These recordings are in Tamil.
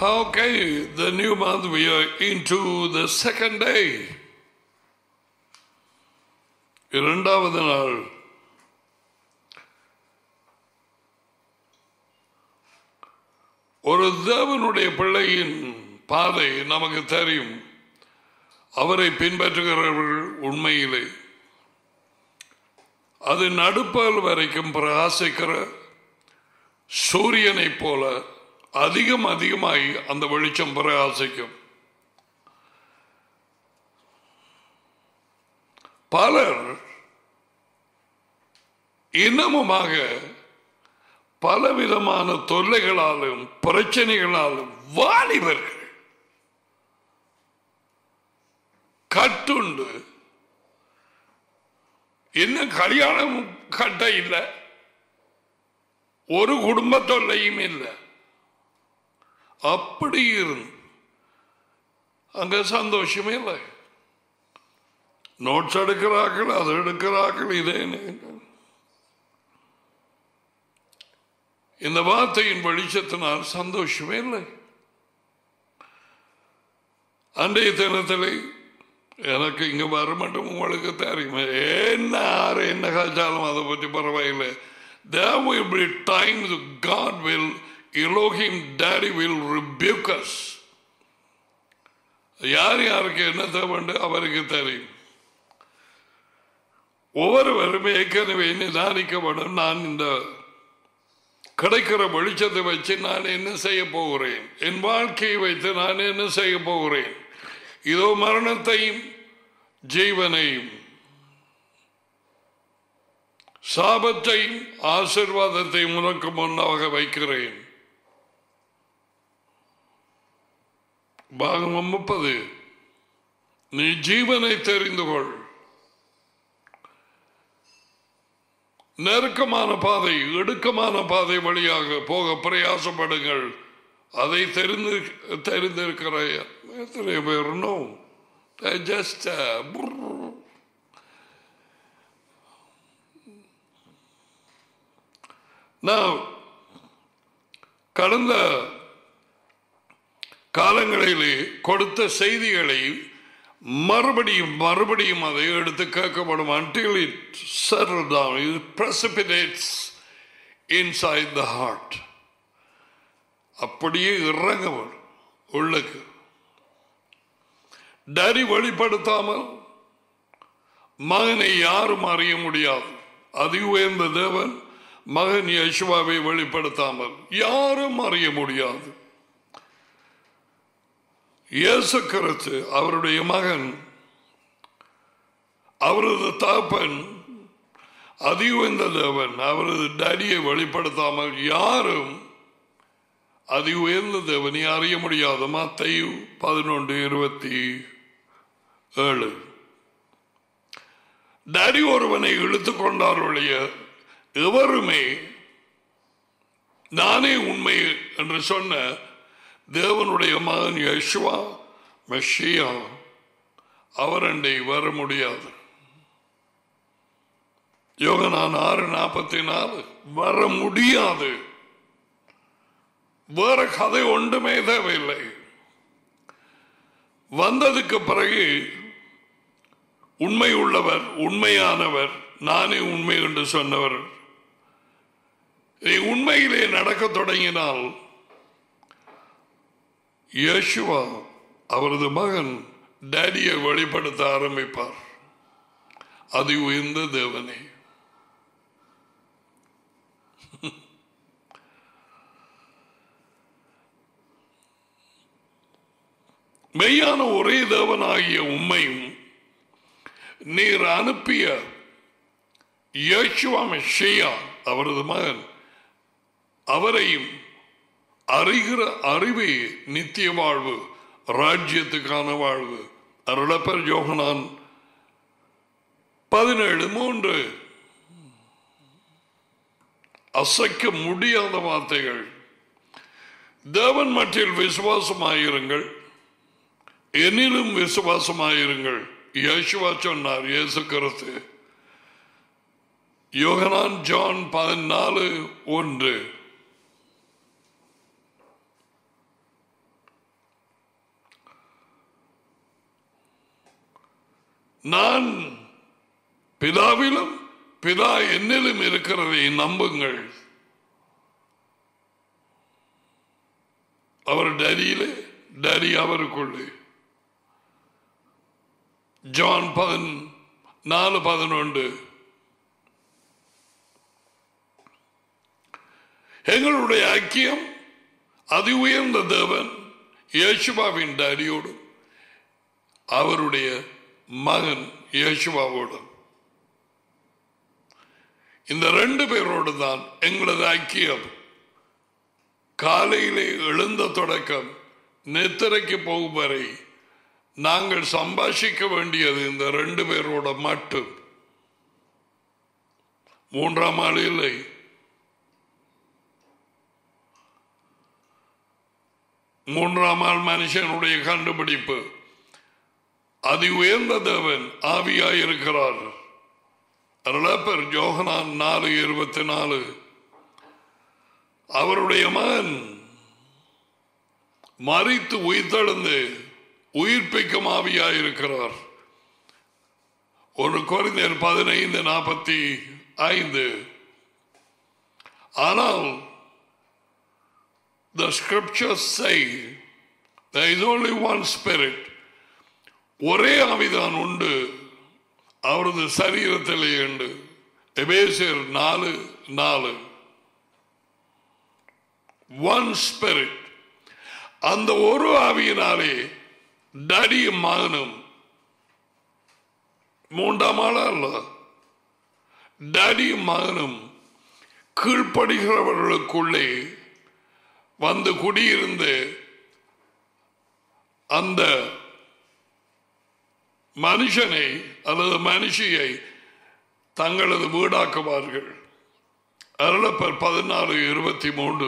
Okay, the new month we are into the second day. இரண்டாவது நாள். ஒரு தேவனுடைய பிள்ளையின் பாதை நமக்கு தெரியும். அவரை பின்பற்றுகிறவர்கள் உண்மையிலே அது நடுப்பகல் வரைக்கும் பிரகாசிக்கிற சூரியனை போல அதிகமாய் அந்த வெளிச்சம் பிரகாசிக்கும். பலர் இன்னமுமாக பலவிதமான தொல்லைகளாலும் பிரச்சனைகளாலும் வாலிபர்கள் கட்டுண்டு என்ன கல்யாணம் கட்ட இல்லை, ஒரு குடும்ப தொல்லையும் இல்லை, அப்படி இருந்து அங்க சந்தோஷமே இல்லை. நோட்ஸ் எடுக்கிறார்கள், அது எடுக்கிறார்கள், இதே இந்த வார்த்தையின் வெளிச்சத்தினால் சந்தோஷமே இல்லை. அன்றைய தினத்திலே எனக்கு இங்க வர மட்டும் உங்களுக்கு தெரியும், என்ன காய்ச்சாலும் அதை பற்றி பரவாயில்லை. There will be times God will, Elohim Daddy will rebuke us. யாருக்கு என்ன தேவை அவருக்கு தெரியும். ஒவ்வொருவரும் ஏற்கனவே நிதானிக்கப்படும். நான் இந்த கிடைக்கிற வெளிச்சத்தை வச்சு நான் என்ன செய்ய போகிறேன், என் வாழ்க்கையை வைத்து நான் என்ன செய்ய போகிறேன், இதோ மரணத்தையும் ஜீவனையும் சாபத்தையும் ஆசீர்வாதத்தையும் உனக்கு முன்னாக வைக்கிறேன். பாகம் 30. நீ ஜீவனை தெரிந்து கொள். நெருக்கமான பாதை, இடுக்கமான பாதை வழியாக போக பிரயாசப்படுங்கள். அதை தெரிந்திருக்கிற எத்தனை பேர் ஜஸ்ட் நான் கடந்த காலங்களிலே கொடுத்த செய்திகளை மறுபடியும் அதை எடுத்து கேட்கப்படும். Until it settles down, it precipitates inside the heart. அப்படியே இறங்கவர் உள்ளுக்கு. டாடி வெளிப்படுத்தாமல் மகனை யாரும் அறிய முடியாது. அதி உயர்ந்த தேவன் மகன் யேசுவாவை வெளிப்படுத்தாமல் யாரும் அறிய முடியாது. இயேசு கிறிஸ்து அவருடைய மகன், அவரது தகப்பன் அதி உயர்ந்த தேவன், அவரது டாடியை வெளிப்படுத்தாமல் யாரும் அதி உயர்ந்த தேவனை அறிய முடியாது. மத்தேயு 11:27. டாடி ஒருவனை இழுத்துக் கொண்டாருடைய எவருமே நானே உண்மை என்று சொன்ன தேவனுடைய மகன் யேசுவா மெஷியா அவரண்டை வர முடியாது. யோகனான் 6:44 வர முடியாது. வேற கதை ஒன்றுமே தேவையில்லை. வந்ததுக்கு பிறகு உண்மை உள்ளவர், உண்மையானவர், நானே உண்மை என்று சொன்னவர் உண்மையிலே நடக்க தொடங்கினால் யேசுவா அவரது மகன் டாடியை வெளிப்படுத்த ஆரம்பிப்பார். அது உயர்ந்த தேவனே. மெய்யான ஒரே தேவனாகிய உம்மையும் நீர் அனுப்பிய யேசுவா மெஷியா அவரது மகன் அவரையும் அறிகிற அறிவே நித்திய வாழ்வு, ராஜ்யத்துக்கான வாழ்வு. அருளப்பர் யோகனான் 17:3. அசைக்க முடியாத வார்த்தைகள். தேவன் மற்றில் விசுவாசமாயிருங்கள், என்னிலும் விசுவாசமாயிருங்கள். யேசுவா சொன்னார், இயேசு கிறிஸ்து. யோகனான் ஜான் 14:1. நான் பிதாவிலும் பிதா என்னிலும் இருக்கிறதை நம்புங்கள். அவர் டேடியிலே, டேடி அவருக்குள்ளே. ஜான் 4:11. எங்களுடைய ஐக்கியம் அதி உயர்ந்த தேவன் இயேசுவாவின் டேடியோடும் அவருடைய மகன் இயேசுவாவோடும், இந்த 2 பேரோடு தான் எங்களது ஐக்கியம். காலையிலே எழுந்த தொடக்கம் நித்திரைக்கு போகும் வரை நாங்கள் சம்பாஷிக்க வேண்டியது இந்த 2 பேரோட மட்டும். 3ஆம் ஆள் இல்லை. மூன்றாம் ஆள் மனுஷனுடைய கண்டுபிடிப்பு. அதி உயர்ந்த தேவன் ஆவியாயிருக்கிறார். அருளப்பர் யோகனான் 4:24. அவருடைய மகன் மரித்து உயிர்த்தெழுந்து உயிர்ப்பிக்கும் ஆவியாயிருக்கிறார். 1 கொரிந்தியர் 15:45. ஆனால் the scriptures say there is only one spirit. ஒரே ஆவிதான் உண்டு அவரது சரீரத்திலே உண்டு. எபேசியர் 4:4. one spirit. அந்த ஒரு ஆவியினாலே டடியும் மகனும், 3ஆம் ஆள் அல்ல, டடியும் மகனும் கீழ்ப்படுகிறவர்களுக்குள்ளே வந்து குடியிருந்து அந்த மனுஷனை அல்லது மனுஷியை தங்களது வீடாக்குவார்கள். அருளப்பர் 14:23.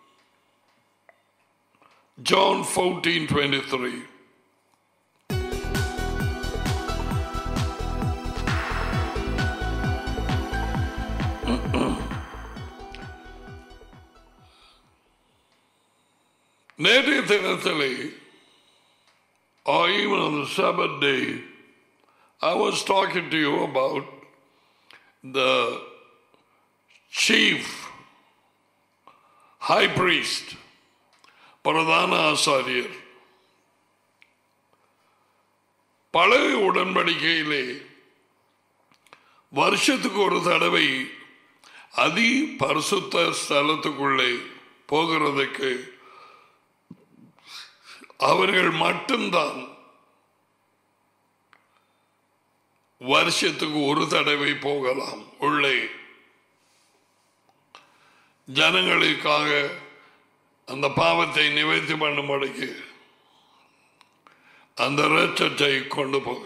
John 14:23. நேற்றைய தினத்திலே, or even on the Sabbath day, I was talking to you about the chief high priest, பிரதான ஆசாரியர். பழைய உடன்படிக்கையிலே வருஷத்துக்கு ஒரு தடவை அதி பரிசுத்த ஸ்தலத்துக்குள்ளே போகிறதுக்கு அவர்கள் மட்டும்தான் வருஷத்துக்கு ஒரு தடவை போகலாம் உள்ளே. ஜனங்களுக்காக அந்த பாவத்தை நிவர்த்தி பண்ணும்படிக்கு அந்த இரத்தத்தை கொண்டு போக.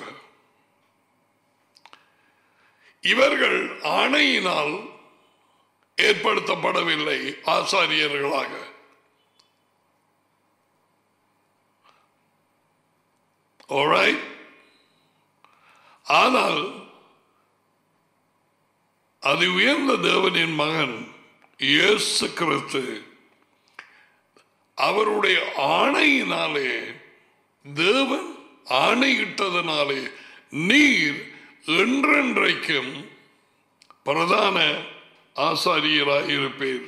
இவர்கள் ஆணையினால் ஏற்படுத்தப்படவில்லை ஆசாரியர்களாக. Alright? ஆனால் அது உயர்ந்த தேவனின் மகன் இயேசு கிறிஸ்து அவருடைய ஆணையினாலே, தேவன் ஆணையிட்டதனாலே நீர் என்றென்றைக்கும் பிரதான ஆசாரியராயிருப்பீர்.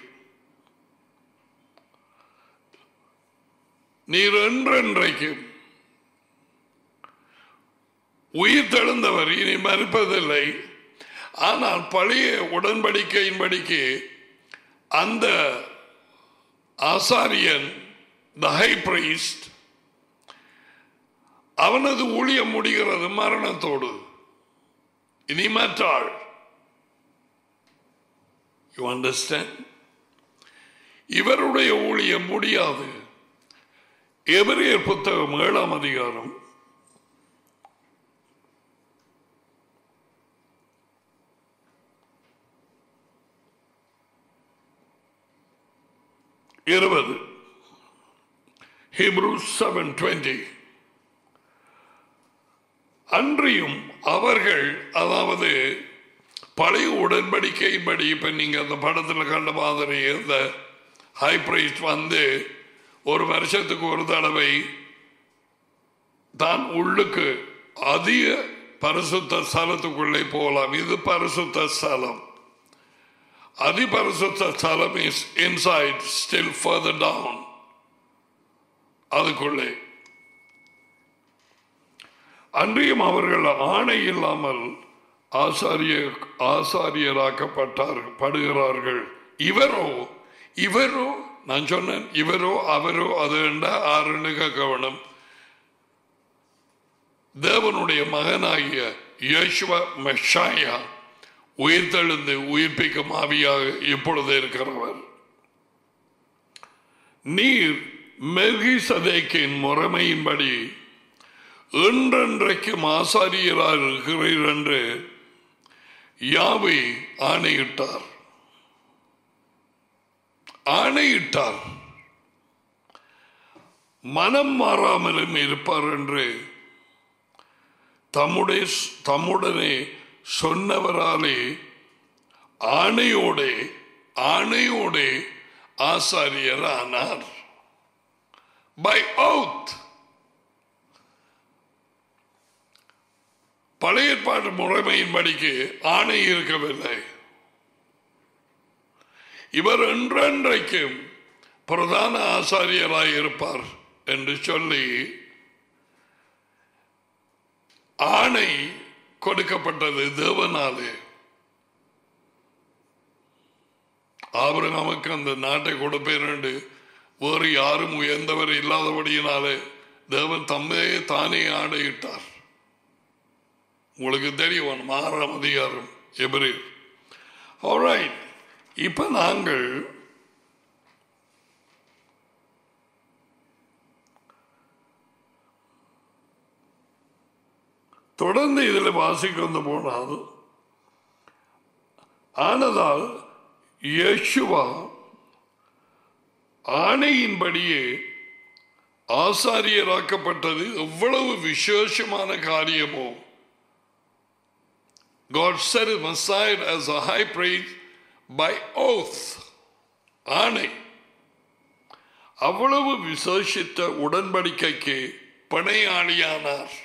நீர் என்றென்றைக்கும் உயிர் தெழுந்தவர், இனி மறுப்பதில்லை. ஆனால் பழைய உடன்படிக்கையின்படிக்கு அந்த ஆசாரியன், the high priest, அவனது ஊழியம் முடிகிறது மரணத்தோடு. இனி மற்றாள். You understand? இவருடைய ஊழியம் முடியாது. எபிரேயர் புத்தகம் 7ஆம் அதிகாரம் 20. Hebrews 7:20. அன்றியும் அவர்கள், அதாவது பழைய உடன்படிக்கையின்படி, இப்ப நீங்க அந்த படத்தில் கண்ட மாதிரி இந்த ஹை பிரைஸ்ட் வந்து ஒரு வருஷத்துக்கு ஒரு தடவை தான் உள்ளுக்கு அதிக பரிசுத்த ஸ்தலத்துக்குள்ளே போகலாம். இது பரிசுத்த ஸ்தலம். அதிபரிசுத்த ஸ்தலம் is inside, still further down. அதுக்குள்ளே அன்றியும் அவர்கள் ஆணை இல்லாமல் ஆசாரியராக்கப்படுகிறார்கள். இவரோ நான் சொன்னேன், இவரோ அவரோ அது ஆறுன்னு கவனம். தேவனுடைய மகனாகிய யேசுவா மெஷாயா உயிர்த்தெழுந்து உயிர்ப்பிக்கும் ஆவியாக இப்பொழுது இருக்கிறவர். நீர் மெல்கிசதேக்கின் முறைமையின்படி என்றென்றைக்கும் ஆசாரியராக இருக்கிறீர் என்று யாவே ஆணையிட்டார். மனம் மாறாமலும் இருப்பார் என்று தம்முடனே சொன்னவராலே ஆணையோடே ஆசாரியர் ஆனார். By oath. பழைய ஏற்பாட்டு முறைமையின்படிக்கு ஆணை இருக்கவில்லை. இவர் என்றென்றைக்கும் பிரதான ஆசாரியராய் இருப்பார் என்று சொல்லி ஆணை கொடுக்கப்பட்டது தேவனாலே. ஆபிரகாமுக்கு அந்த நாட்டை கொடுப்பேன் என்று வேறு யாரும் உயர்ந்தவர் இல்லாதபடியினாலே தேவன் தம்மையே தானே ஆணையிட்டார். உங்களுக்கு தெரியும் 6ஆம் அதிகாரம் எபிரேயர். ஆல்ரைட், இப்ப நாங்கள் தொடர்ந்து இதில் வாசிக்க போனால், ஆனதால் யேசுவா ஆணையின்படியே ஆசாரியராக்கப்பட்டது எவ்வளவு விசேஷமான காரியமோ. God set him aside as a high priest by oath. ஆணை. அவ்வளவு விசேஷித்த உடன்படிக்கைக்கு பிணையாளியானார்.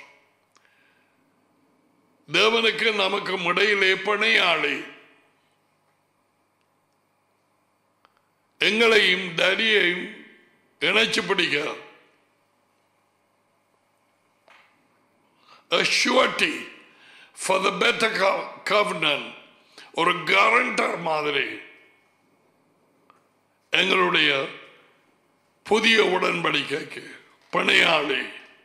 தேவனுக்கு நமக்கு இடையிலே பிணையாளி. எங்களையும் தடியையும் இணைச்சு பிடிக்கிறார். A surety for the better covenant. ஒரு guarantor மாதிரி எங்களுடைய புதிய உடன்படிக்கைக்கு பிணையாளி.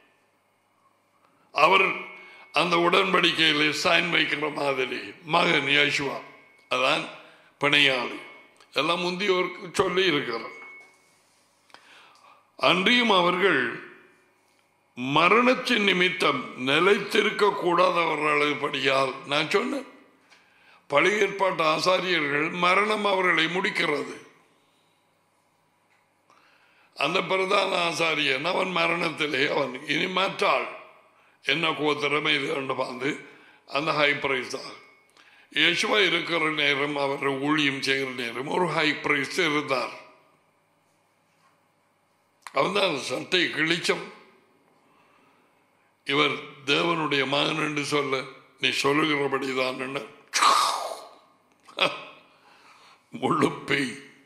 அவர் அந்த உடன்படிக்கையிலே சைன் வைக்கிற மாதிரி மகன் யேசுவா, அதான் பிணையாளி. எல்லாம் முந்தியோருக்கு சொல்லி இருக்கிறார். அன்றியும் அவர்கள் மரணத்தின் நிமித்தம் நிலைத்திருக்க கூடாதவர்களால், நான் சொன்னேன், பழைய ஏற்பாட்டு ஆசாரியர்கள் மரணம் அவர்களை முடிக்கிறது. அந்த பிரதான ஆசாரியன் அவன் மரணத்திலே அவன் இனி மாற்றாள் என்ன கோத்திரம் இது என்று பார்த்து அந்த ஹை பிரைஸ் தான். யேசுவா இருக்கிற நேரம், அவர் ஊழியம் செய்கிற நேரம் ஒரு ஹை பிரைஸ் இருந்தார். அவன் தான் சட்டை கிழிச்சம். இவர் தேவனுடைய மகன் என்று சொல்ல, நீ சொல்லுகிறபடிதான் என்ன முழுப்பை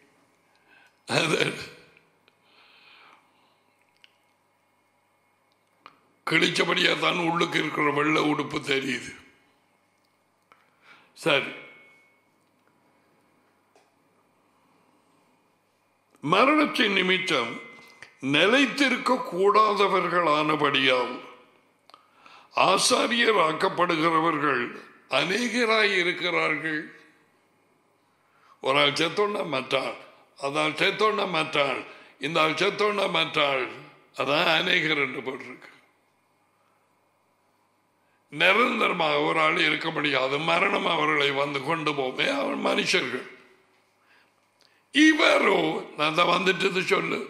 கிழிச்சபடியா தான் உள்ளுக்கு இருக்கிற வெள்ளை உடுப்பு தெரியுது. சரி, மரணத்தின் நிமித்தம் நிலைத்திருக்க கூடாதவர்களானபடியால் ஆசாரியர் ஆக்கப்படுகிறவர்கள் அநேகராய் இருக்கிறார்கள். ஒரு ஆள் செத்தோன்னா மற்றாள், அதால் செத்தோன்னா மற்றாள், இந்த ஆள் செத்தோன்னா மற்றாள், அதான் அநேகர் என்று போட்டிருக்கு. நிரந்தரமாக ஒரு ஆள் இருக்க முடியாது. மரணம் அவர்களை வந்து கொண்டு போவே அவன் மனுஷர்கள். இவரோ, நான் வந்துட்டு சொல்லு,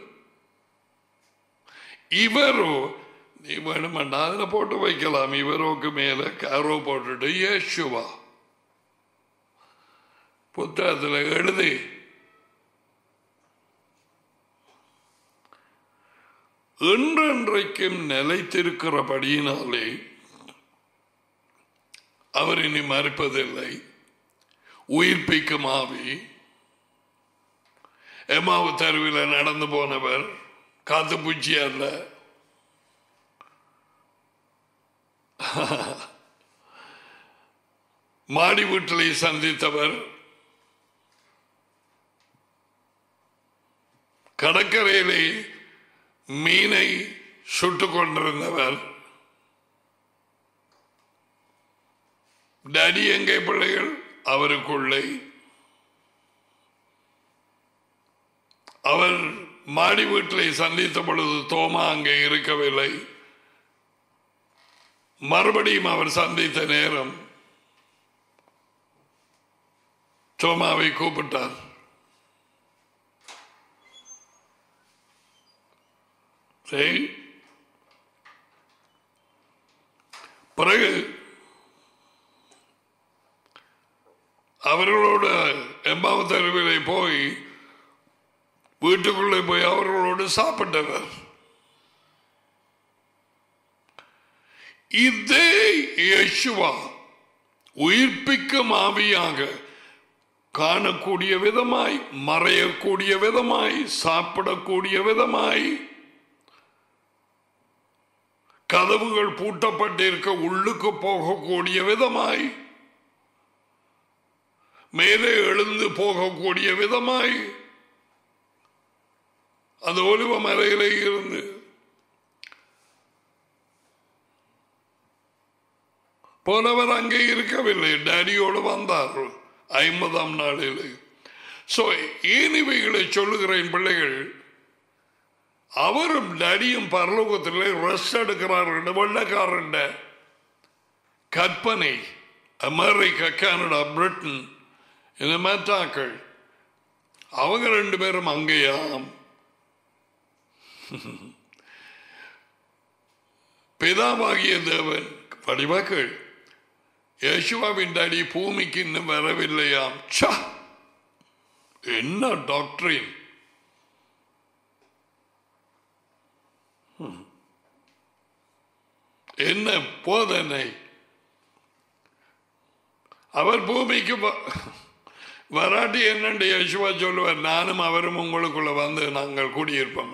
இவரோ நீ வேணுமெண்டா அதில் போட்டு வைக்கலாம். இவரோக்கு மேல காரோ போட்டுட்டு யேசுவா புத்தகத்தில் எழுதி என்றென்றைக்கும் நிலைத்திருக்கிறபடியினாலே அவர் இனி மறுப்பதில்லை. உயிர்ப்பிக்கும் ஆவி. எம்மாவு தெருவில் நடந்து போனவர் காத்து பூச்சி அல்ல. மாடி வீட்டிலே சந்தித்தவர், கடற்கரையிலே மீனை சுட்டுக் கொண்டிருந்தவர், டாடி எங்கே பிள்ளைகள் அவருக்குள்ளே. அவர் மாடி வீட்டிலே சந்தித்த பொழுது தோமா அங்கே இருக்கவில்லை. மறுபடியும் அவர் சந்தித்த நேரம் தோமாவை கூப்பிட்டார். சரி, பிறகு அவர்களோடு எம்மாவு தெருவிலே போய் வீட்டுக்குள்ளே போய் அவர்களோடு சாப்பிட்டவர். இதே இயேசுவா உயிர்ப்பிக்கும் ஆவியாக காணக்கூடிய விதமாய், மறையக்கூடிய விதமாய், சாப்பிடக்கூடிய விதமாய், கதவுகள் பூட்டப்பட்டிருக்க உள்ளுக்கு போகக்கூடிய விதமாய், மேலே எழுந்து போகக்கூடிய விதமாய், அந்த ஒலிவ மலையிலே இருந்து போனவர் அங்கே இருக்கவில்லை, டாடியோடு வந்தார் 50ஆம் நாளில். சோ ஏன் இவைகளை சொல்லுகிறேன் பிள்ளைகள்? அவரும் டாடியும் பரலோகத்தில் ரெஸ்ட் எடுக்கிறார்கள். வெள்ளக்காரன் கற்பனை, அமெரிக்கா, கனடா, பிரிட்டன், இந்த மேட்டாக்கள், அவங்க 2 பேரும் அங்கேயாம். பிதாவாகிய தேவன் படிவாக்கள் யேசுவாவின் டாடி பூமிக்கு இன்னும் வரவில்லையாம். என்ன டாக்டரின்! என்ன போதனை! அவர் பூமிக்கு வராட்டி என்னண்டு யேசுவா சொல்லுவார், நானும் அவரும் உங்களுக்குள்ள வந்து நாங்கள் கூடியிருப்போம்.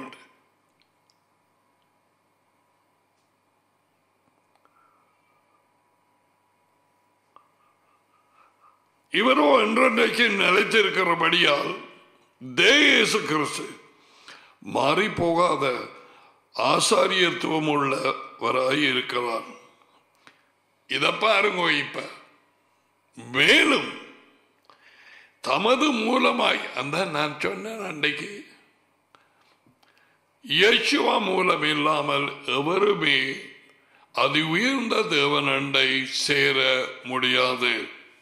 இவரோ என்றென்றைக்கு நிலைத்திருக்கிறபடியால் இயேசு கிறிஸ்து மாறி போகாத ஆசாரியத்துவம் உள்ளவராய் இருக்கிறார். இத பாருங்க. இப்ப மேலும் தமது மூலமாய், அந்த நான் சொன்னேன் அன்றைக்கு, இயேசுவா மூலம் இல்லாமல் எவருமே அதி உயர்ந்த தேவன் அண்டை சேர முடியாது.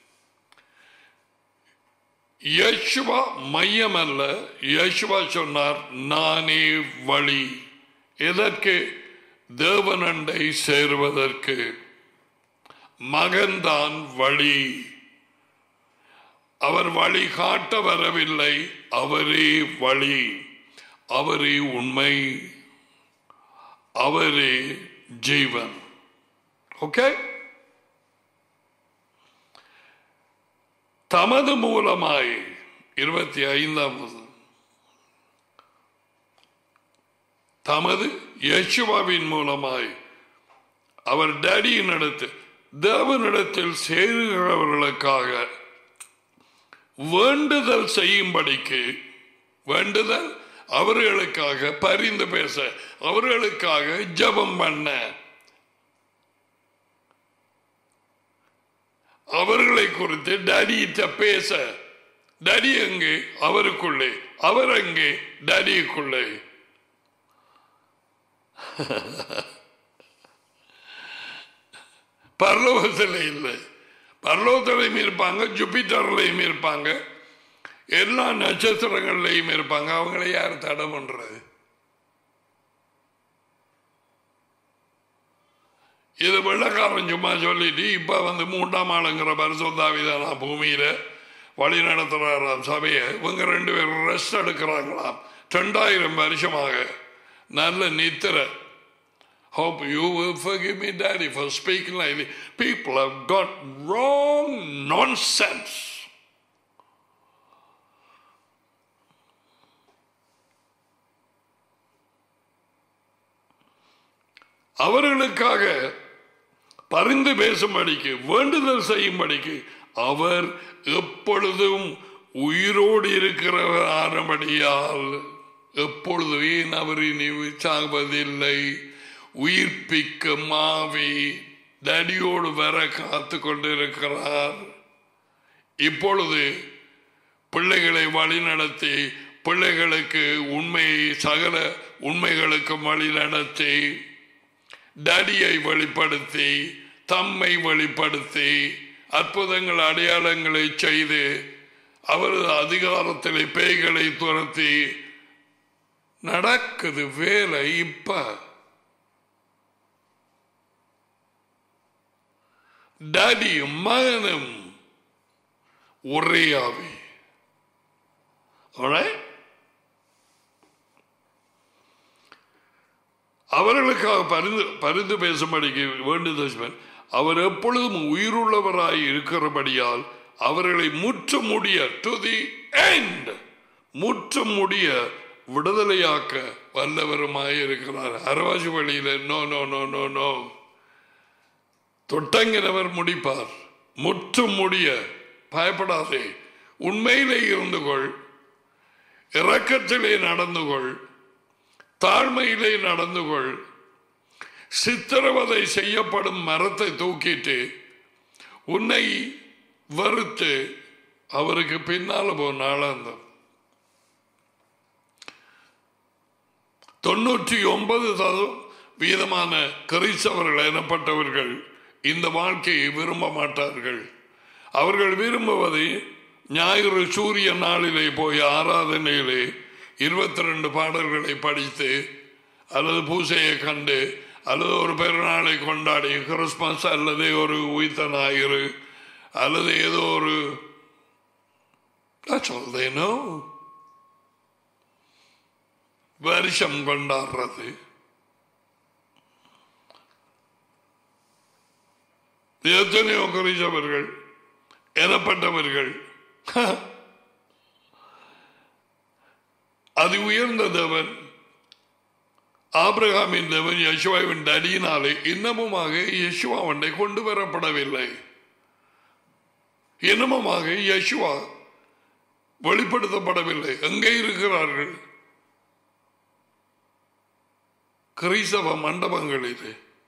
யேசுவா மையம் அல்ல. யேசுவா சொன்னார், நானே வழி. எதற்கு? தேவனண்டை சேருவதற்கு. மகன்தான் வழி. அவர் வழி காட்ட வரவில்லை, அவரே வழி, அவரே உண்மை, அவரே ஜீவன். ஓகே. தமது மூலமாய் 25 தமது யேசுவாவின் மூலமாய் அவர் டாடியின் இடத்து தேவனிடத்தில் சேருகிறவர்களுக்காக வேண்டுதல் செய்யும்படிக்கு, வேண்டுதல் அவர்களுக்காக பரிந்து பேச, அவர்களுக்காக ஜெபம் பண்ண, அவர்களை குறித்து டாடியிட்ட பேச. டாடி எங்கே? அவருக்குள்ளே. அவர் எங்கே? டாடிக்குள்ளே. பரலோகத்தில் இல்லை. பரலோகத்திலையும் இருப்பாங்க, ஜூபிட்டர்லையும் இருப்பாங்க, எல்லா நட்சத்திரங்கள்லையும் இருப்பாங்க. அவங்களை யார் தடை பண்றது? இது வெள்ளக்காரன் சும்மா சொல்லிட்டு இப்ப வந்து 3ஆம் ஆளுங்கிற பரிசுத்தாவிதான் பூமியில வழி நடத்துறாராம் சபையை. இவங்க 2 பேரும் ரெஸ்ட் எடுக்கிறாங்களாம் 2000 வருஷமாக. நல்ல நித்திர. Hope you will forgive me, Daddy, for speaking like this. People have got wrong nonsense. அவர்களுக்காக பரிந்து பேசும்படிக்கு வேண்டுதல் செய்யும்படிக்கு அவர் எப்பொழுதும் உயிரோடு இருக்கிறபடியால் எப்பொழுது ஏன் அவர் இனி சாவதில்லை, உயிர்ப்பிக்கும் ஆவி டடியோடு வர காத்து கொண்டிருக்கிறார். இப்பொழுது பிள்ளைகளை வழி நடத்தி பிள்ளைகளுக்கு உண்மையை சகல உண்மைகளுக்கு வழி நடத்தி டடியை வெளிப்படுத்தி தம்மை வெளிப்படுத்தி அற்புதங்கள் அடையாளங்களை செய்து அவரது அதிகாரத்திலே பேய்களை துரத்தி நடக்குது வேலை. இப்ப டடியும் மகனும் ஒரே ஆவி. அவர்களுக்காக பரிந்து பேசும்படிக்கு வேண்டுதல் அவர் எப்பொழுதும் உயிருள்ளவராய் இருக்கிறபடியால் அவர்களை முற்றும் முடிய டு தி எண்ட் முற்றும் முடிய விடுதலையாக்க வல்லவருமாய் இருக்கிறார். அரவாசி வழியில no no no no no தொட்டங்கினவர் முடிப்பார். முற்றும் முடிய பயப்படாதே, உண்மையிலே இருந்து கொள், இரக்கத்திலே நடந்து கொள், தாழ்மையிலே நடந்து கொள். சித்திரவதை செய்யப்படும் மரத்தை தூக்கிட்டு உன்னை வறுத்து அவருக்கு பின்னால போனாள். அந்த 99% கிறிஸ்தவர்கள் எனப்பட்டவர்கள் இந்த வாழ்க்கையை விரும்ப மாட்டார்கள். அவர்கள் விரும்புவது ஞாயிறு சூரிய நாளிலே போய் ஆராதனையிலே 22 பாடல்களை படித்து அல்லது பூசையை கண்டு அல்லது ஒரு பெருநாளை கொண்டாடி கிறிஸ்மஸ் அல்லது ஒரு உயிர்த்த ஞாயிறு அல்லது ஏதோ ஒரு வருஷம் கொண்டாடுறது. எத்தனையோ கிறிஸ்தவர்கள் எனப்பட்டவர்கள் அது உயர்ந்த தேவன் ஆபிரகாமின் தேவன் யெஷுவாவின் அடியினாலே இன்னமுமாக யெஷுவாவண்டை கொண்டு வரப்படவில்லை. இன்னமுமாக யெஷுவா வெளிப்படுத்தப்படவில்லை. எங்கே இருக்கிறார்கள்? கிறிஸ்தவ மண்டபங்களிலே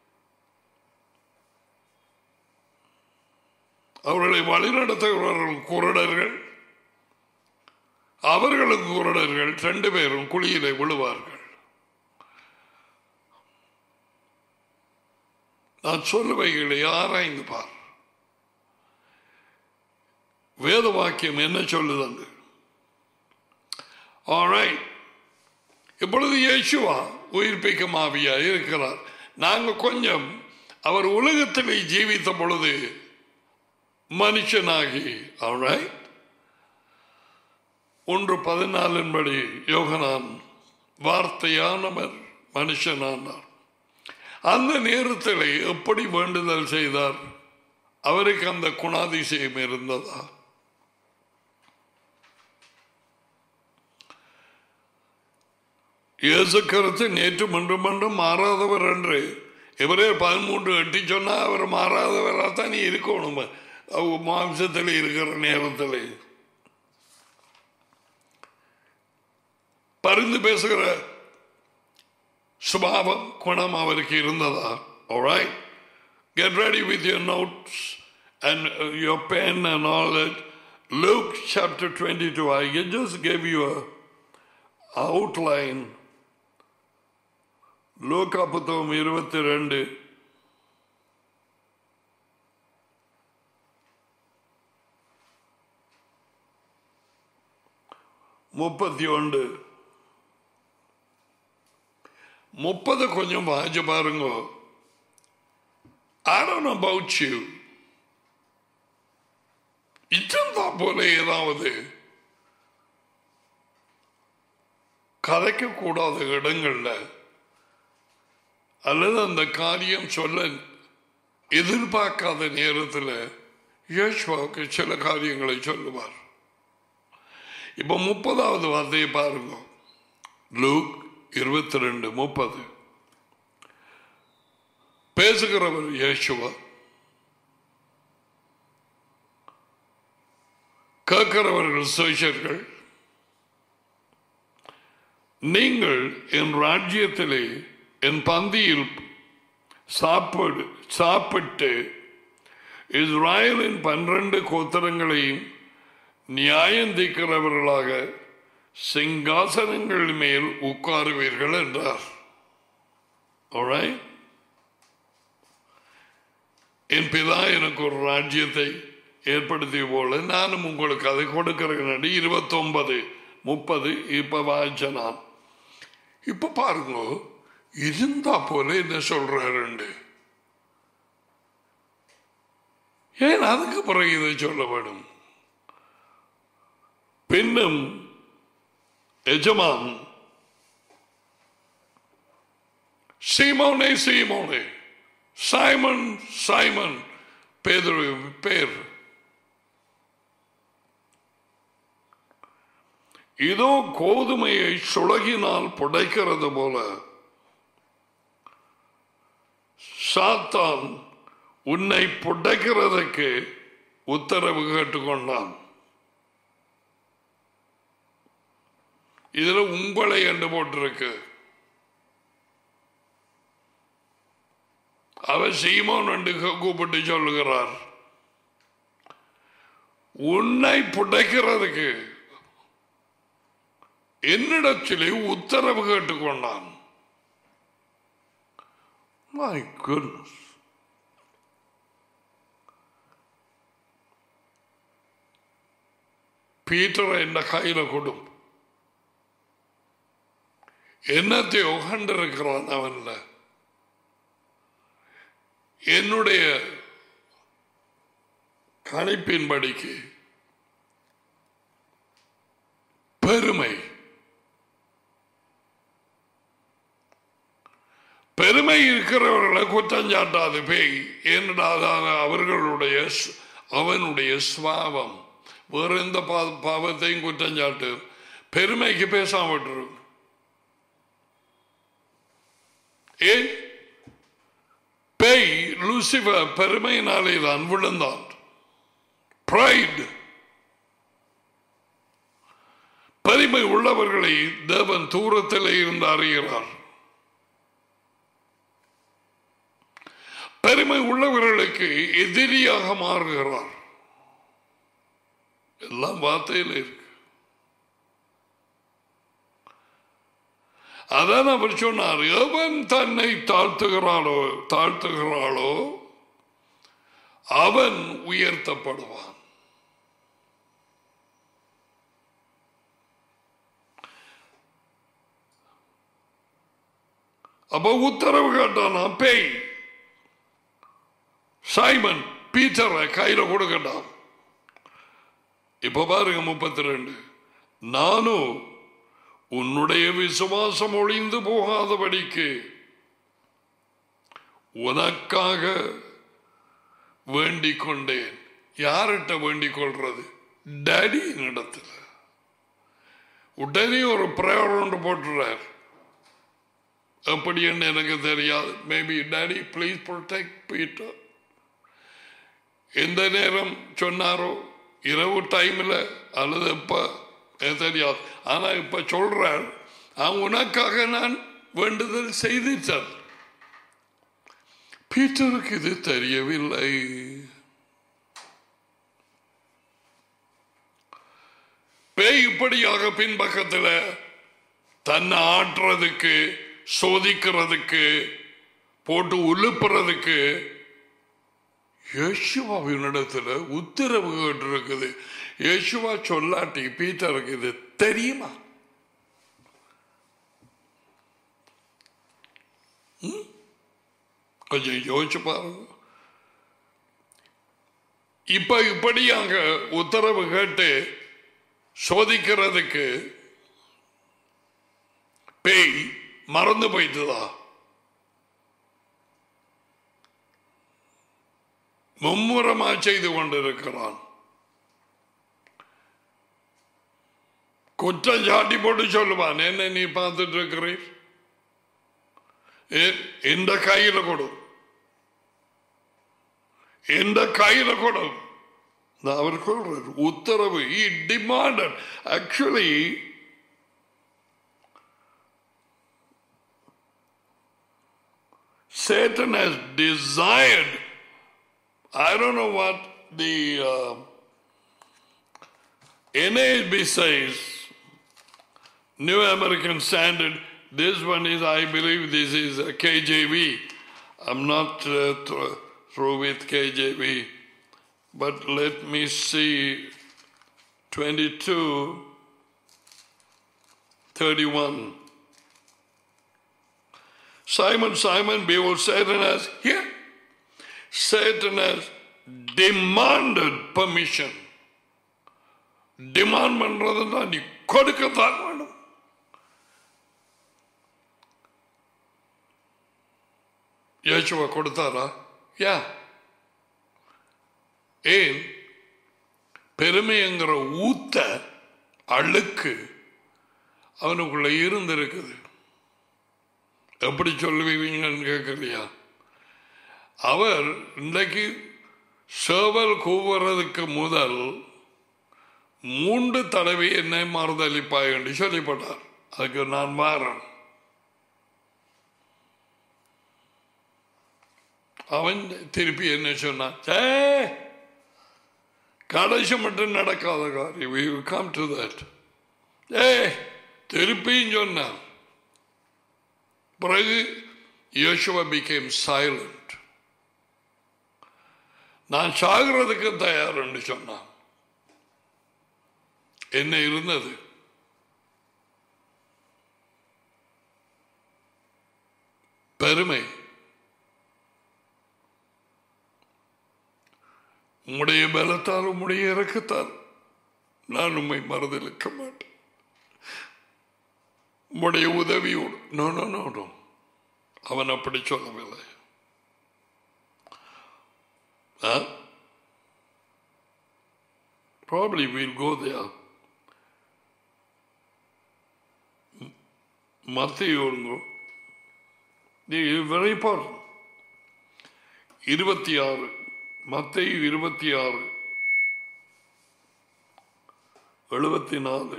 அவர்களை வழிநடத்துகிறவர்கள் குருடர்கள், அவர்களும் குருடர்கள் 2 பேரும் குழியிலே விழுவார்கள். நான் சொல்லுவைகளை ஆராய்ந்து பார். வேத வாக்கியம் என்ன சொல்லுது? ஆல்ரைட், இப்பொழுது இயேசுவா உயிர்ப்பிக்கும் ஆவியா இருக்கிறார். நாங்கள் கொஞ்சம் அவர் உலகத்திலே ஜீவித்த பொழுது மனுஷனாகி, ஆல்ரைட், 1:14 யோகனான் வார்த்தையானவர் மனுஷனானார். அந்த நேரத்தில் எப்படி வேண்டுதல் செய்தார்? அவருக்கு அந்த குணாதிசயம் இருந்ததா? இயேசு கிறிஸ்து நேற்று மன்றும் மாறாதவர் என்று இவரே 13:8 சொன்னா அவர் மாறாதவராக நீ இருக்கணும். மாம்சத்தில் இருக்கிற நேரத்தில் பரிந்து பேசுகிற சுபாவம் குணம் அவருக்கு இருந்ததா? Alright, get ready with your notes and your pen and all that. Luke chapter 22. I just gave you a outline. லூக்கா புத்தகம் 22 31 கொஞ்சம் வாஜ பாருங்க. I don't know about you. இச்சந்தா போல ஏதாவது கதைக்க கூடாத இடங்கள்ல அல்லது அந்த காரியம் சொல்ல எதிர்பார்க்காத நேரத்தில் யோசுவாவுக்கு சில காரியங்களை சொல்லுவார். இப்ப 30வது வார்த்தையை பாருங்க. லூக் 22:30. பேசுகிறவர் யோசுவா, கேட்கிறவர்கள் சோஷர்கள். நீங்கள் என் ராஜ்யத்திலே என் பந்தியில் சாப்பிட்டு இஸ்ராயலின் 12 கோத்திரங்களையும் நியாயந்திக்கிறவர்களாக சிங்காசனங்கள் மேல் உட்காருவீர்கள் என்றார். Alright? என் பிதா எனக்கு ஒரு ராஜ்யத்தை ஏற்படுத்திய போல நானும் உங்களுக்கு அதை கொடுக்கிறேன். 29:30 இப்ப வாய்ச்ச நான். இப்ப பாருங்க, இருந்தா போல என்ன சொல்றாரு. ஏன் அதுக்கு பிறகு இதை சொல்ல வேண்டும்? பின்னும் எஜமான், சீமோனே சீமோனே, சைமன் சைமன், பேதுரு பேர், இதோ கோதுமையை சுளகினால் புடைக்கிறது போல சாத்தான் உன்னை புடைக்கிறதுக்கு உத்தரவு கேட்டுக்கொண்டான். இதுல உங்களை என்று போட்டிருக்கு. அவர் சீமோன் என்று கூப்பிட்டு சொல்லுகிறார். உன்னை புடைக்கிறதுக்கு என்னிடத்திலே உத்தரவு கேட்டுக்கொண்டான். My goodness. பீட்டரை என்ன கையில கொடும், என்னத்தை உகண்டிருக்கிறான் அவன்ல. என்னுடைய கணிப்பின்படிக்கு பெருமை இருக்கிறவர்களை குற்றஞ்சாட்டாது பேய். ஏனென்றால் அவனுடைய சுவாவம். வேற எந்த பாவத்தையும் குற்றஞ்சாட்டு, பெருமைக்கு பேசாம விட்டுரு. ஏன் பேய் லூசிபர் பெருமையினாலே தான் விழுந்தான். பிரைட். பெருமை உள்ளவர்களை தேவன் தூரத்திலே இருந்து அறிகிறார். பெருமை உள்ளவர்களுக்கு எதிரியாக மாறுகிறார். எல்லாம் வார்த்தையில் இருக்கு. அதான் அவர் சொன்னார், எவன் தன்னை தாழ்த்துகிறாளோ அவன் உயர்த்தப்படுவான். அப்ப உத்தரவு கேட்டானா பேய். சைமன் பீட்டரை கையில கொடுக்கட்டான். இப்ப பாருங்க 32. நானும் உன்னுடைய விசுவாசம் ஒளிந்து போகாதபடிக்கு உனக்காக வேண்டிக் கொண்டேன். யார்கிட்ட வேண்டிக் கொள்றது? டாடி இடத்துல. உடனே ஒரு பிரேயர் ஒன்று போட்டுறார். எப்படி என்ன எனக்கு தெரியாது. Maybe daddy please protect Peter. எந்த நேரம் சொன்னாரோ, இரவு டைம்ல அல்லது எப்ப தெரியாது. ஆனா இப்ப சொல்றார், உனக்காக நான் வேண்டுதல் செய்திட்டார். பீட்டருக்கு இது தெரியவில்லை. பேய் இப்படியாக பின்பக்கத்தில் தன்னை ஆற்றுறதுக்கு, சோதிக்கிறதுக்கு, போட்டு உழுப்புறதுக்கு யேசுவாவினிடத்துல உத்தரவு கேட்டிருக்குது. யேசுவா சொல்லாட்டி பீட்டருக்கு இது தெரியுமா? கொஞ்சம் யோசிச்சு பாருங்க. இப்ப இப்படியாக உத்தரவு கேட்டு சோதிக்கிறதுக்கு பேய் மறந்து போயிட்டுதா? மும்முரமா செய்து கொண்டிருக்கிறான். குற்றம் சாட்டி போட்டு சொல்லுவான், என்ன நீ பார்த்துட்டு இருக்கிறீர், எந்த கையில கொடு, எந்த கையில கொடு. அவர் சொல்றார் உத்தரவு. He demanded. Actually, Satan has desired. I don't know what the NASB says, New American Standard. This one is, I believe this is a KJV. I'm not through with KJV. But let me see 22:31. Simon, Simon, behold, Satan has here. Satan has demanded permission. Demand பண்றதுன்னா நீ கொடுக்கத்தான் வேணும். இயேசுவா கொடுத்தாரா? யா. ஏன்? பெருமைங்கிற ஊத்த அழுக்கு அவனுக்குள்ள இருந்திருக்குது. எப்படி சொல்லுவீங்கன்னு கேட்கலையா? அவர் இன்றைக்கு சேவல் கூவுறதுக்கு முதல் 3 தடவை என்னை மறுதளிப்பாய் என்று சொல்லப்பட்டார். அதுக்கு நான் மாறன். அவன் திருப்பி என்ன சொன்னான்? கடைசி மட்டும் நடக்காத காரியம். We will come to that. திருப்பியும் சொன்னான். பிறகு யோசுவா became silent. நான் சாகிறதுக்கு தயார் என்று சொன்னான். என்ன இருந்தது? பெருமை. உம்முடைய பலத்தால் உம்முடைய இறக்கத்தால் நான் உம்மை மறுதலிக்க மாட்டேன். உம்முடைய உதவியோடு. நோ நோ நோ நோ, அவன் அப்படி சொல்லவில்லை. Probably we'll go there. மத்தேயு very important. 26 மத்தேயு 26 74.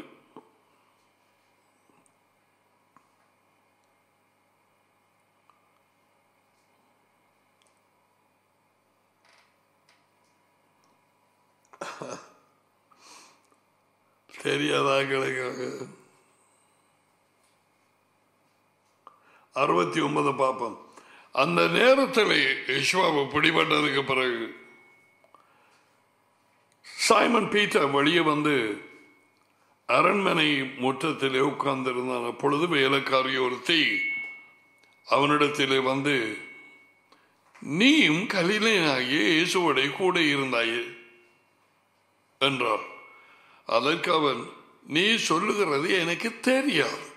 தெரியாதாங்களுக்காக 69 பாப்போம். அந்த நேரத்தில் யெகோவா பிடிபட்டதுக்கு பிறகு சைமன் பீட்டர் வெளியே வந்து அரண்மனை முற்றத்திலே உட்கார்ந்திருந்தான். அப்பொழுது வேலைக்காரி ஒருத்தி அவனிடத்திலே வந்து, நீயும் கலிலேயனாகிய இயேசுவோட கூட இருந்தாயே என்றார். அதற்கு அவன், நீ சொல்லுகிறது எனக்கு தெரியாது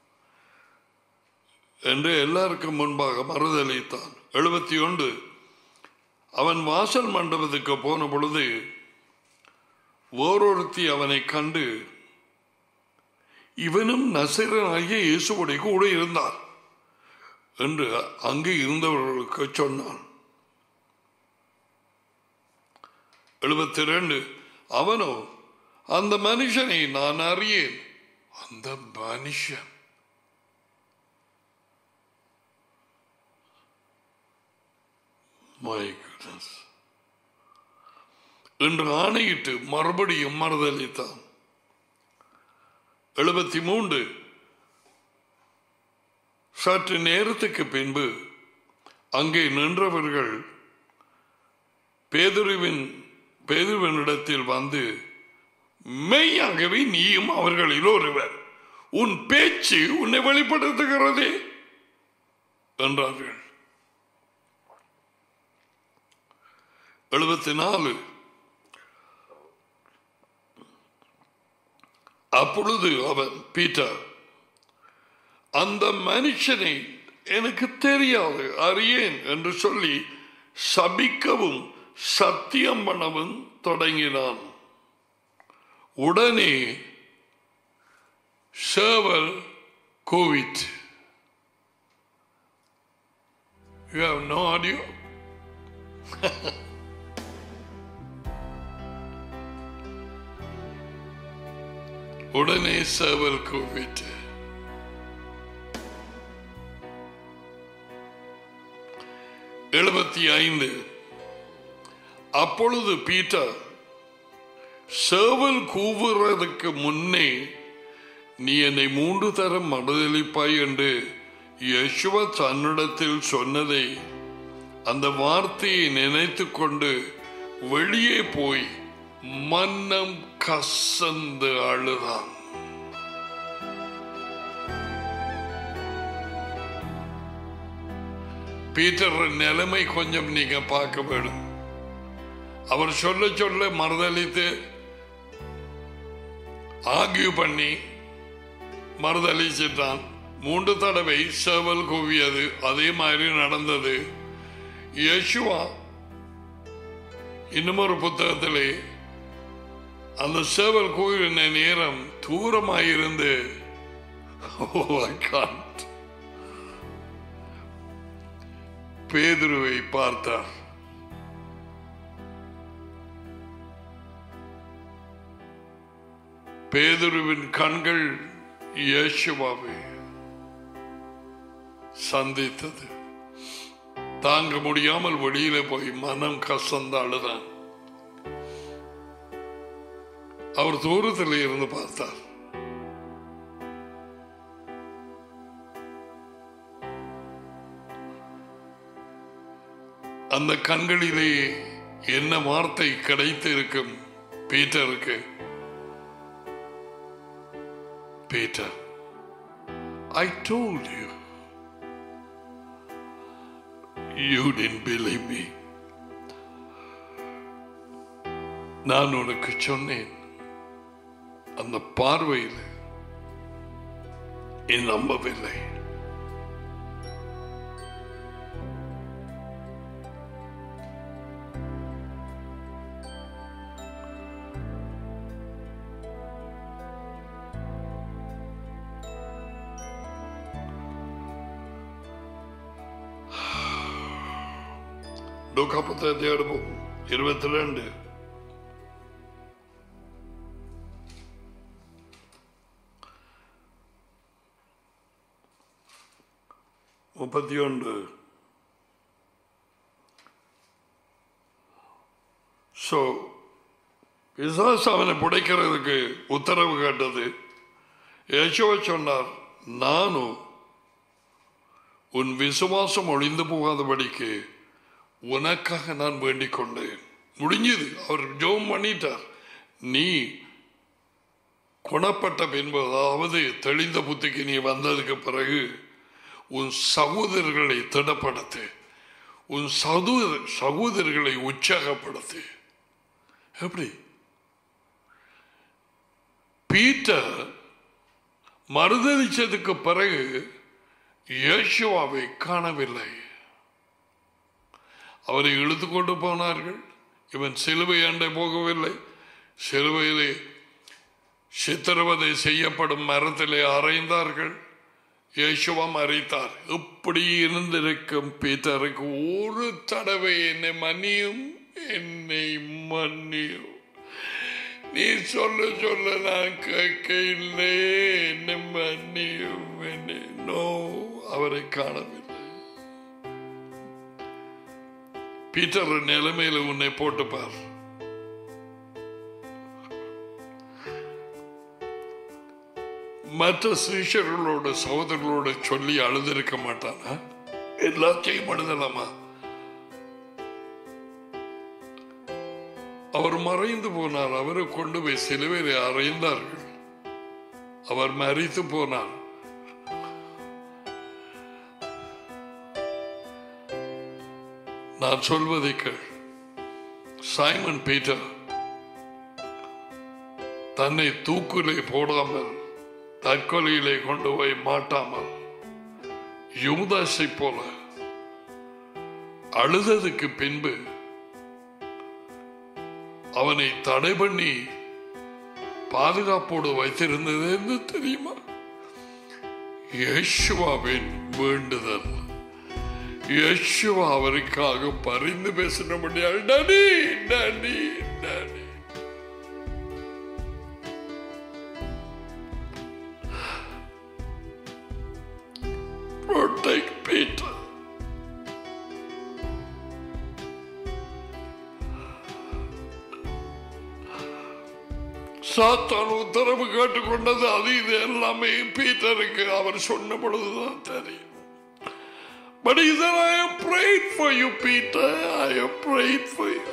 என்று எல்லாருக்கும் முன்பாக மறுதளித்தான். 71 அவன் வாசல் மண்டபத்துக்கு போன பொழுது வேறொருத்தி அவனை கண்டு, இவனும் நசரேயனாகிய இயேசுவோட கூட இருந்தார் என்று அங்கு இருந்தவர்களுக்கு சொன்னான். 72 அவனோ, அந்த மனுஷனை நான் அறியேன். அந்த மனுஷன் My goodness. என்று ஆணையிட்டு மறுபடியும் மறுதளித்தான். 73 சற்று நேரத்துக்கு பின்பு அங்கே நின்றவர்கள் பேதுருவினிடத்தில் வந்து, மெய்யாகவே நீயும் அவர்களில் ஒருவர், உன் பேச்சு உன்னை வெளிப்படுத்துகிறதே என்றார்கள். 74 அப்பொழுது அவன் பீட்டர், அந்த மனுஷனை எனக்கு தெரியாது அறியேன் என்று சொல்லி சபிக்கவும் சத்தியம் பண்ணவும் தொடங்கினான். உடனே சேவல் கூவிற்று. You have no audio? உடனே சேவல் கூவிற்று. எழுபத்தி அப்பொழுது பீட்டர், சேவல் கூவுறதுக்கு முன்னே நீ என்னை 3 தரம் மறுதலிப்பாய் என்று யேசுவா தன்னிடத்தில் சொன்னதை அந்த வார்த்தையை நினைத்து கொண்டு வெளியே போய் மன்னம் கசந்து அழுதான். பீட்டர் நிலைமை கொஞ்சம் நீங்க பார்க்க வேண்டும். அவர் சொல்ல சொல்ல மறுதலித்து ஆர்கியூ பண்ணி மறுதலிச்சிட்டான். 3 தடவை சேவல் கூவியது. அதே மாதிரி நடந்தது. யேசுவா இன்னுமொரு புத்தகத்திலே அந்த சேவல் கூவின நேரம் தூரமாயிருந்து பேதுருவை பார்த்தார். பேதுருவின் கண்கள் இயேசுவாவை சந்தித்தது. தாங்க முடியாமல் வெளியில போய் மனம் கசந்து அழுதான். அவர் தூரத்தில் இருந்து பார்த்தார். அந்த கண்களிலே என்ன வார்த்தை கிடைத்து இருக்கும் பீட்டருக்கு? Peter, I told you. You didn't believe me. நான் உனக்கு சொன்னேன். அந்த பார்வையில் என் நம்பவில்லை. லூக்கா புத்தகத்தை எடுப்போம். 22 31. பிசாசு அவனை புடைக்கிறதுக்கு உத்தரவு கேட்டது. யேசுவா சொன்னார், நானும் உன் விசுவாசம் ஒளிந்து போகாதபடிக்கு உனக்காக நான் வேண்டிக் கொண்டேன். முடிஞ்சது. அவர் ஜெபம் பண்ணிட்டார். நீ குணப்பட்ட பின்பு, அதாவது தெளிந்த புத்திக்கு நீ வந்ததுக்கு பிறகு உன் சகோதரர்களை திடப்படுத்து, உன் சகோதரர்களை உற்சாகப்படுத்து. எப்படி? பீட்டர் மறுதலிச்சதுக்கு பிறகு யேசுவாவை காணவில்லை. அவரை இழுத்து கொண்டு போனார்கள். இவன் சிலுவை அண்டை போகவில்லை. சிலுவையிலே சித்திரவதை செய்யப்படும் மரத்திலே அறைந்தார்கள். யேசுவா மறித்தார். இப்படி இருந்திருக்கும் பீட்டருக்கு ஒரு தடவை என்னை மன்னியும், என்னை மன்னியும், நீ சொல்ல சொல்ல நான் கேட்க இல்லை, என்னை மன்னியும், என்னை நோ. அவரை காணவில்லை. பீட்டர் நிலைமையில உன்னை போட்டுப்பார். மற்ற சிஷ்யர்களோட சகோதரர்களோட சொல்லி அழுதிருக்க மாட்டானா? எல்லாத்தையும் அழுதலாமா? அவர் மறைந்து போனார். அவரை கொண்டு போய் சிலுவையிலே அறைந்தார்கள். அவர் மரித்து போனார். நான் சொல்வதை கேள். சைமன் பீட்டர் தன்னை தூக்கிலே போடாமல், தற்கொலையிலே கொண்டு போய் மாட்டாமல், யூதாசை போல அழுததுக்கு பின்பு அவனை தடை பண்ணி பாதுகாப்போடு வைத்திருந்தது என்று தெரியுமா? யேசுவாவின் வேண்டுதல். யேசுவா அவருக்காக பரிந்து பேசினபடியால் daddy daddy daddy protect Peter. சாத்தான் உத்தரவு கேட்டுக்கொண்டது அது இது எல்லாமே பீட்டருக்கு அவர் சொன்ன பொழுதுதான் தெரியும். But he said, I have prayed for you, Peter. I have prayed for you.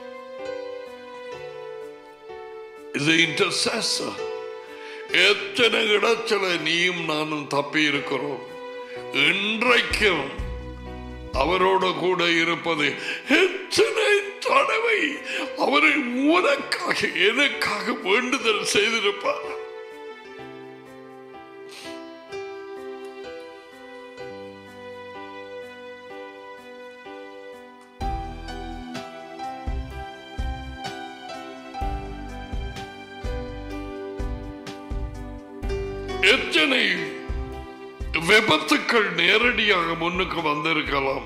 Is an intercessor. எத்தனை இடத்துல நீயும் நானும் தப்பி இருக்கிறோம். இன்றைக்கும் அவரோடு கூட இருப்பது எத்தனை தடவை அவரை உனக்காக எனக்காக வேண்டுதல் செய்திருப்பார். எத்தனை விபத்துக்கள் நேரடியாக முன்னுக்கு வந்திருக்கலாம்.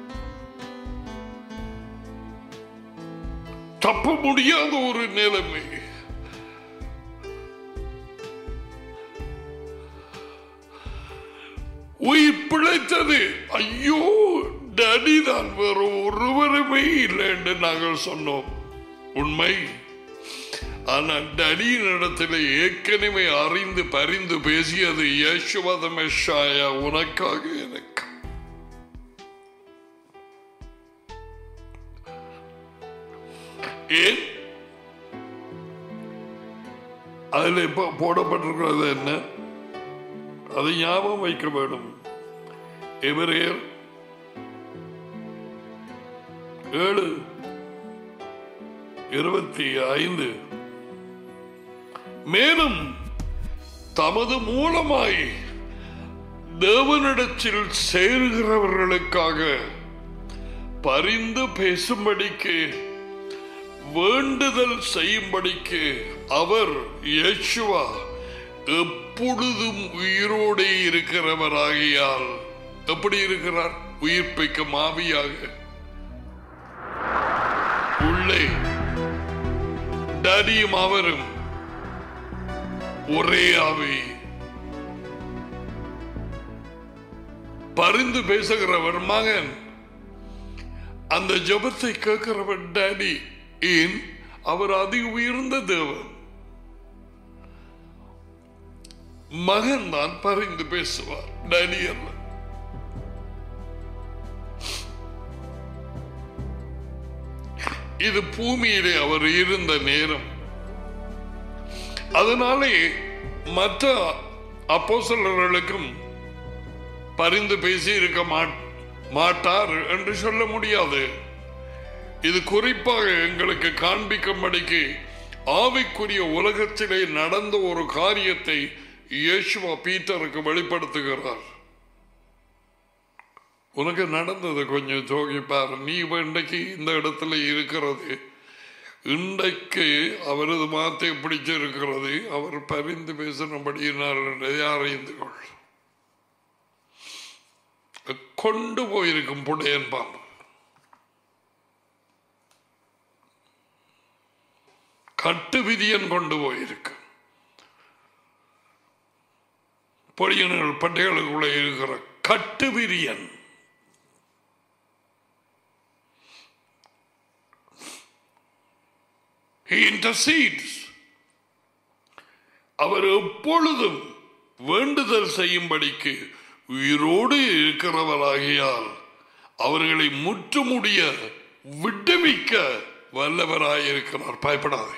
தப்ப முடியாத ஒரு நிலைமை. உயிர் பிழைத்தது. ஐயோ டாடி தான், வேற ஒருவருமே இல்லை என்று நாங்கள் சொன்னோம். உண்மை. ஆனால் டாடியின் இடத்துல ஏற்கனவே அறிந்து பரிந்து பேசியது யேசுவா தி மெஷியா, உனக்காக எனக்கு. ஏன் அதுல இப்ப போடப்பட்டிருக்கிறது என்ன? அதை ஞாபகம் வைக்க வேண்டும். எபிரேயர் 7:25 மேலும் தமது மூலமாய் தேவனிடத்தில் சேர்கிறவர்களுக்காக பரிந்து பேசும்படிக்கு வேண்டுதல் செய்யும்படிக்கு அவர் யேசுவா எப்பொழுதும் உயிரோடு இருக்கிறவராகியால். எப்படி இருக்கிறார்? உயிர்ப்பிக்கும் ஆவியாக உள்ளே டாடியும் அவரும் ஒரே ஆவி. பரிந்து பேசுகிறவர் மகன், அந்த ஜெபத்தை கேட்கிறவர் டாடி. ஏன்? அவர் அதி உயர்ந்த தேவன். மகன் தான் பரிந்து பேசுவார், டாடி அல்ல. இது பூமியிலே அவர் இருந்த நேரம். அதனாலே மற்ற அப்போஸ்தலர்களுக்கும் பரிந்து பேசி இருக்க மாட்டார் என்று சொல்ல முடியாது. இது குறிப்பாக எங்களுக்கு காண்பிக்கும்படிக்கு ஆவிக்குரிய உலகத்திலே நடந்த ஒரு காரியத்தை யேசுவா பீட்டருக்கு வெளிப்படுத்துகிறார். உனக்கு நடந்தது கொஞ்சம் தோகிப்பார். நீ இன்றைக்கு இந்த இடத்துல இருக்கிறது, இன்றைக்கு அவரது மாத்தை பிடிச்சிருக்கிறது, அவர் பரிந்து பேசினபடியினார் என்றதை அறிந்து கொள். கொண்டு போயிருக்கும் புடையன் பாம்பு. கட்டு விதியன் கொண்டு போயிருக்கு. பொடியன்கள் பட்டைகளுக்குள்ள இருக்கிற கட்டு விரியன். He intercedes. அவர் எப்பொழுதும் வேண்டுதல் செய்யும்படிக்கு உயிரோடு இருக்கிறவராகியால் அவர்களை முற்றுமுடிய விடுவிக்க வல்லவராயிருக்கிறார். பயப்படாதே,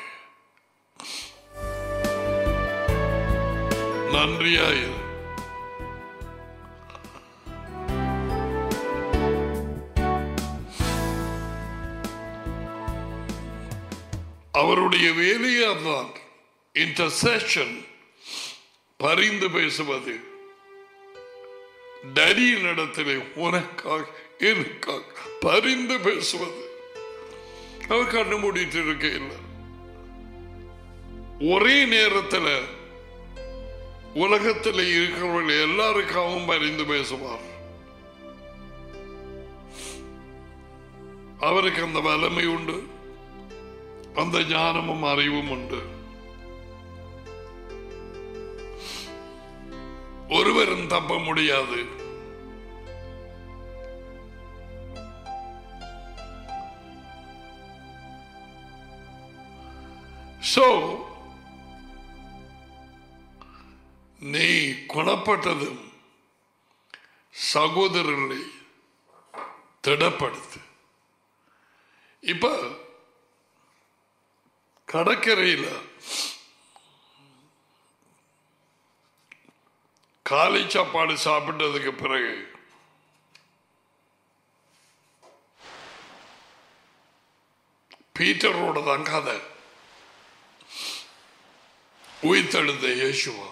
நன்றியாயிரு. அவருடைய வேலையே தான் இன்டர்செஷன், பரிந்து பேசுவது. டாடியின் இடத்திலே உனக்காக எனக்காக பரிந்து பேசுவது. அவர் கண்ணு மூடிட்டு இருக்க இல்லை. ஒரே நேரத்தில் உலகத்தில் இருக்கிறவர்கள் எல்லாருக்காகவும் பரிந்து பேசுவார். அவருக்கு அந்த வல்லமை உண்டு, அந்த ஞானமும் அறிவும் உண்டு. ஒருவரும் தப்ப முடியாது. So, நீ குணப்பட்டதும் சகோதரர்களை திடப்படுத்து. இப்ப கடற்கரையில் காலை சாப்பாடு சாப்பிட்டதுக்கு பிறகு பீட்டரோட தான் கதை. உயிர்த்தெழுந்த இயேசுவா,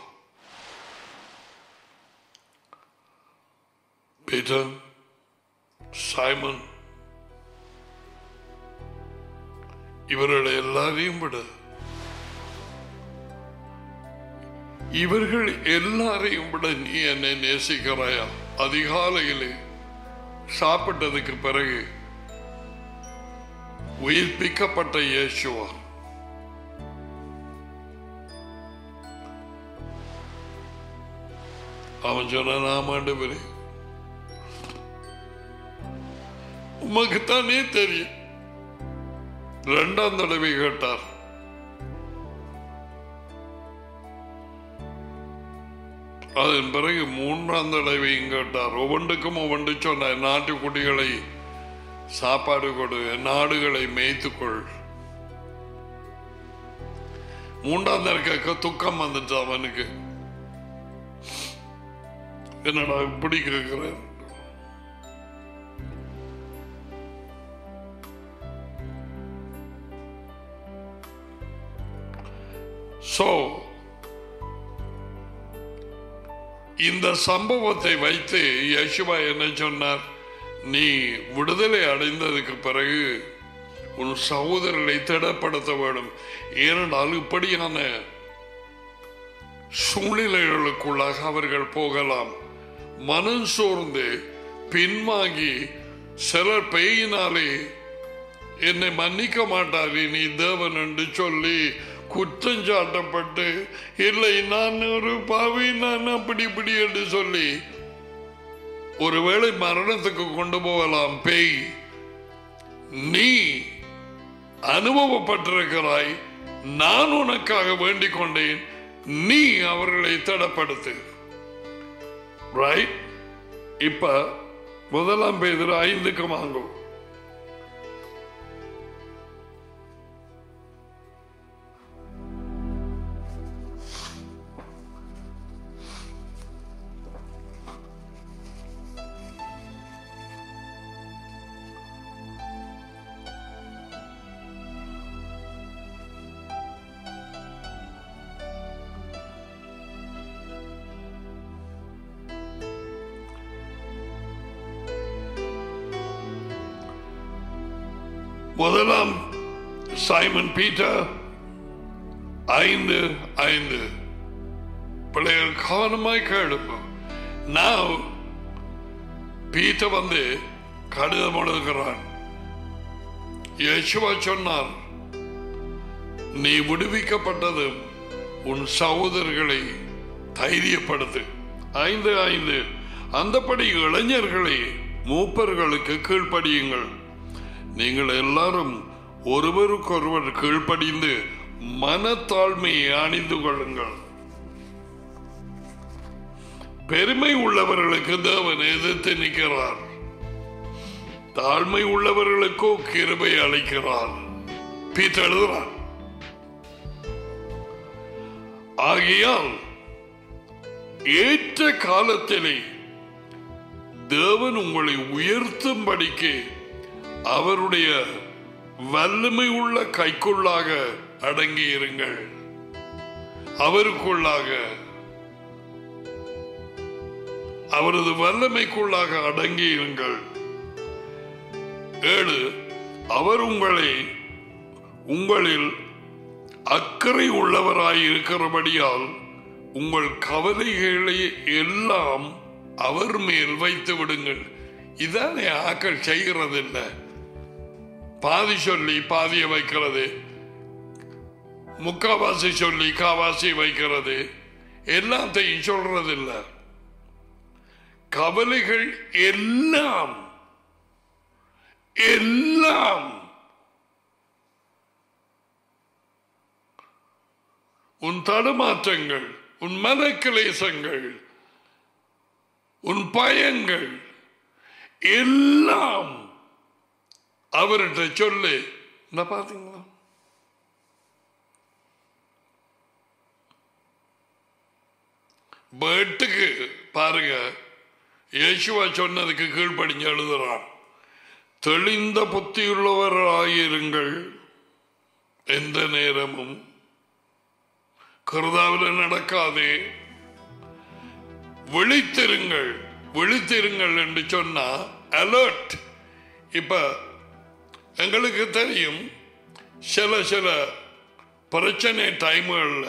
பீட்டர், சைமன், இவர்களை எல்லாரையும் விட இவர்கள் எல்லாரையும் விட நீ என்னை நேசிக்கிறாயா? அதிகாலையிலே சாப்பிட்டதுக்கு பிறகு உயிர்ப்பிக்கப்பட்ட இயேசுவா, அவன் சொன்ன, ஆண்டவரே, உமக்குத்தானே தெரியும். இரண்டாம் தடவை கேட்டார். அதன் பிறகு மூன்றாம் தடவையும் கேட்டார். ஒவ்வொன்றுக்கும் ஒவ்வொன்று சொன்னார். நாட்டுக்குட்டிகளை சாப்பாடு கொடு, நாடுகளை மேய்த்துக்கொள். மூன்றாம் தடவை துக்கம் வந்துச்சு அவனுக்கு. என்னடா இப்படி கேட்கிறேன்? சோ இந்த சம்பவத்தை வைத்து யேசுவா என்ன சொன்னார்? நீ விடுதலை அடைந்ததுக்கு பிறகு உன் சகோதரர்களை திடப்படுத்த வேண்டும். ஏனென்றால் இப்படியான சூழ்நிலைகளுக்குள்ளாக அவர்கள் போகலாம். மனம் சோர்ந்து பின்வாங்கி சிலர் பெயினாலே என்னை மன்னிக்க மாட்டார், நீ தேவன் என்று சொல்லி குற்றஞ்சாட்டப்பட்டு, இல்லை நான் ஒரு பாவி, நான் அப்படி இப்படி என்று சொல்லி ஒருவேளை மரணத்துக்கு கொண்டு போகலாம். பேய், நீ அனுபவப்பட்டிருக்கிறாய், நான் உனக்காக வேண்டிக் கொண்டேன், நீ அவர்களை தடப்படுத்து. ரைட்? இப்ப 1 பேதுரு 5 வாங்கும். முதலாம் சைமன் பீட்டர் 5:5. பிள்ளைகள் கவனமாய் கேளுங்க. நான் பீட்டர் வந்து கடிதம் எழுதுகிறான். யேசுவா சொன்னார், நீ விடுவிக்கப்பட்டது உன் சகோதரர்களை தைரியப்படுத்து. 5:5. அந்தபடி இளைஞர்களை மூப்பர்களுக்கு கீழ்ப்படியுங்கள். நீங்கள் எல்லாரும் ஒருவருக்கொருவர் கீழ்ப்படிந்து மனத்தாழ்மையை அணிந்து கொள்ளுங்கள். பெருமை உள்ளவர்களுக்கு தேவன் எதிர்த்து நிற்கிறார், தாழ்மை உள்ளவர்களுக்கோ கிருபை அளிக்கிறார். பீட்டர் எழுதுறார். ஆகையால் ஏற்ற காலத்திலே தேவன் உங்களை உயர்த்தும்படிக்கு அவருடைய வல்லமை உள்ள கைக்குள்ளாக அடங்கி இருங்கள். அவருக்குள்ளாக, அவரது வல்லமைக்குள்ளாக அடங்கி இருங்கள். 7. அவர் உங்களை உங்களில் அக்கறை உள்ளவராய் இருக்கிறபடியால் உங்கள் கவலைகளை எல்லாம் அவர் மேல் வைத்து விடுங்கள். இதானே ஆக்கள் செய்கிறதில்லை. பாதி சொல்லி பாதியை வைக்கிறது, முக்காவாசி சொல்லி காவாசி வைக்கிறது, எல்லாத்தையும் சொல்றதில்லை. கவலைகள் எல்லாம் எல்லாம் உன் தடுமாற்றங்கள், உன் மனக்கிலேசங்கள், உன் பயங்கள் எல்லாம் அவர்கிட்ட சொல்லு. இந்த பாத்தீங்களா, பேட்டுக்கு பாருங்க, இயேசுவா சொன்னதுக்கு கீழ்ப்படிஞ்சு எழுதுறான். தெளிந்த புத்தியுள்ளவராயிருங்கள், எந்த நேரமும் கருதாவில் நடக்காதே, விழித்திருங்கள். விழித்திருங்கள் என்று சொன்னா அலர்ட். இப்ப எங்களுக்கு தெரியும், சில பிரச்சனை டைம்கள்ல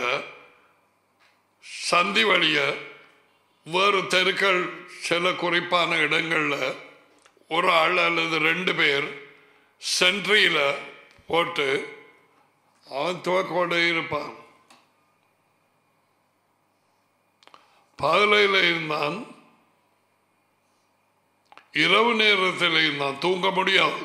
சந்தி வழிய வேறு தெருக்கள், சில குறிப்பான இடங்கள்ல ஒரு ஆள் அல்லது 2 பேர் சென்ட்ரியில போட்டு அவன் துவக்கோடு இருப்பான். பகலையில் இருந்தான், இரவு நேரத்தில் இருந்தான், தூங்க முடியாது.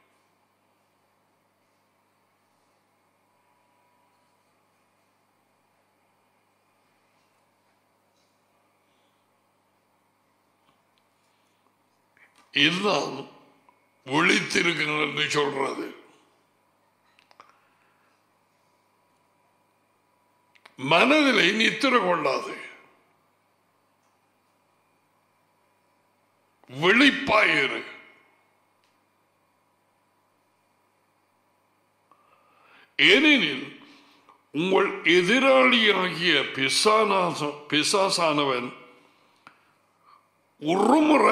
இதுதான் விழித்திருக்கிறது என்று சொல்றது. மனதிலே நித்திர கொள்ளாது, விழிப்பாயிரு. ஏனெனில் உங்கள் எதிராளியாகிய பிசாசானவன் உருமுற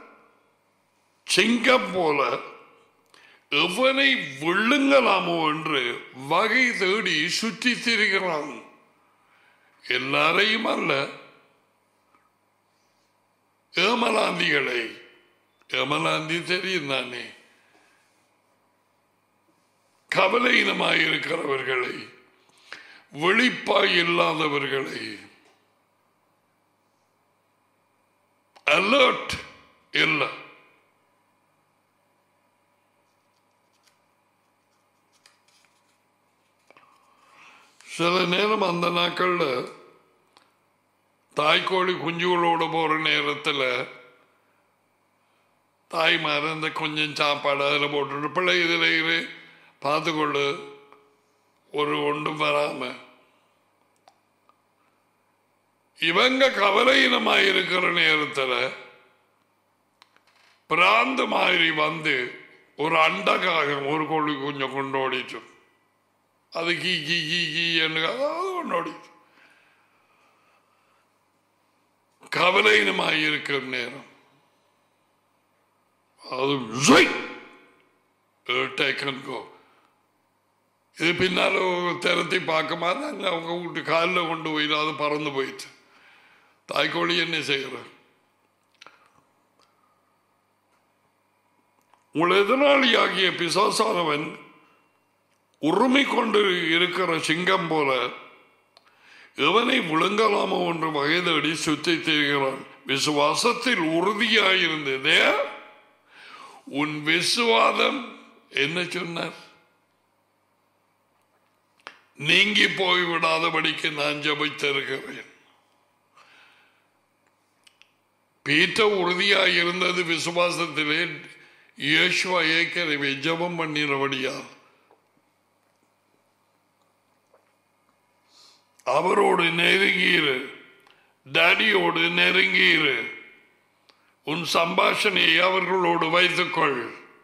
சிங்கம் போல எவனை விழுங்கலாமோ என்று வகை தேடி சுற்றி திரிகிறான். எல்லாரையும் அல்ல, ஏமலாந்திகளை. ஏமலாந்தி தெரியும் தானே, கவலையினமாயிருக்கிறவர்களை, விழிப்பாய் இல்லாதவர்களை, அலர்ட் இல்லை. சில நேரம் அந்த நாட்கள்ல தாய்க்கோழி குஞ்சுகளோடு போற நேரத்தில் தாய்மார் அந்த கொஞ்சம் சாப்பாடு அதில் போட்டுட்டு பிள்ளை இதில் பார்த்துக்கொள்ளு, ஒரு ஒன்றும் வராம. இவங்க கவலையினமாயிருக்கிற நேரத்தில் பிராந்து மாதிரி வந்து ஒரு அண்டகாகம் ஒரு கோழி கொஞ்சம் கொண்டோடிச்சு. அது கீ கீ கீ கீ என்று கொண்டோடி. கவலையினமாயிருக்கிற நேரம் அது இது பின்னால திறத்தி பார்க்க மாதிரி அங்கே அவங்க வீட்டு காலில் கொண்டு போயிட்டு அது பறந்து போயிடுச்சு. தாய்க்கோழி என்ன செய்யற? உங்கள் எதிராளியாகிய பிசாசானவன் உரிமை கொண்டு இருக்கிற சிங்கம் போல எவனை விழுங்கலாமோ என்று வகை தேடி சுத்தி திரிகிறான். விசுவாசத்தில் உறுதியாயிருந்ததே உன் விசுவாதம் என்ன சொன்னார்? நீங்கி போய்விடாதபடிக்கு நான் ஜெபித்திருக்கிறேன். பீட்டர் உறுதியாயிருந்தது விசுவாசத்திலே. இயேசுவா ஏற்கனவே ஜெபம் பண்ணினபடியால் அவரோடு நெருங்கியிரு, டாடியோடு நெருங்கியிரு, உன் சம்பாஷணையை அவர்களோடு வைத்துக்கொள்.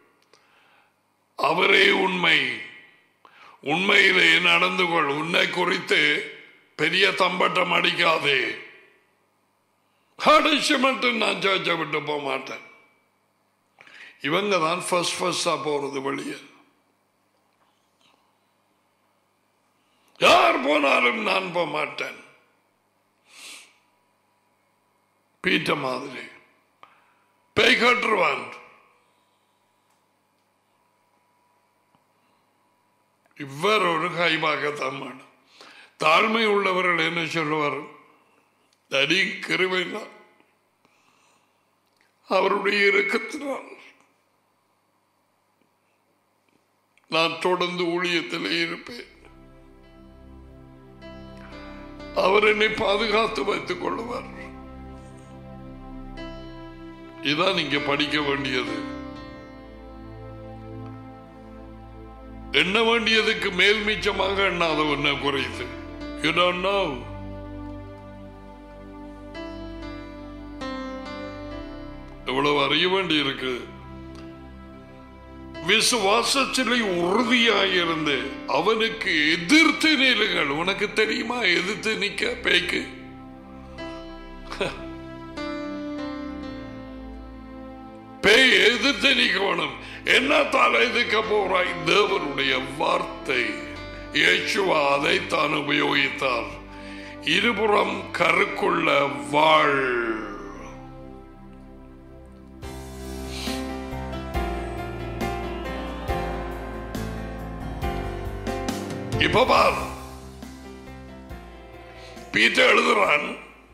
அவரே உண்மை, உண்மையிலே நடந்து கொள். உன்னை குறித்து பெரிய தம்பட்டம் அடிக்காதே. கடைசி மட்டும் நான் சர்ச்சை விட்டு போக மாட்டேன். இவங்க தான் ஃபர்ஸ்டா போறது வெளியே. போனாலும் நான் போக மாட்டேன். பீட்ட மாதிரி பேய் கட்டுருவான். இவர் ஒரு கைவாகத்தான் வேணும். தாழ்மை உள்ளவர்கள் என்ன சொல்லுவார்? தனி கிருபைதான், அவருடைய இரக்கத்தினால் நான் தொடர்ந்து ஊழியத்தில் இருப்பேன். அவர் என்னை பாதுகாத்து வைத்துக் கொள்வார். இதான் நீங்க படிக்க வேண்டியது. எண்ண வேண்டியதுக்கு மேல் மிச்சமாக எண்ணாத ஒன்ன குறைத்து. You don't know. எவ்வளவு அறிய வேண்டி இருக்கு. விசுவாசத்திலே உறுதியாயிருந்து அவனுக்கு எதிர்த்து நிலுங்கள். உனக்கு தெரியுமா எதிர்த்து நிக்க பேய்க்கு? பேய் எதிர்த்து நிக்கணும். என்னத்தால் எதிர்க்க போறாய்? தேவனுடைய வார்த்தை. இயேசுவா அதைத்தான் உபயோகித்தார். இருபுறம் கருக்குள்ள வாழ். இப்ப பார், பீட்டர் எழுதுறான்,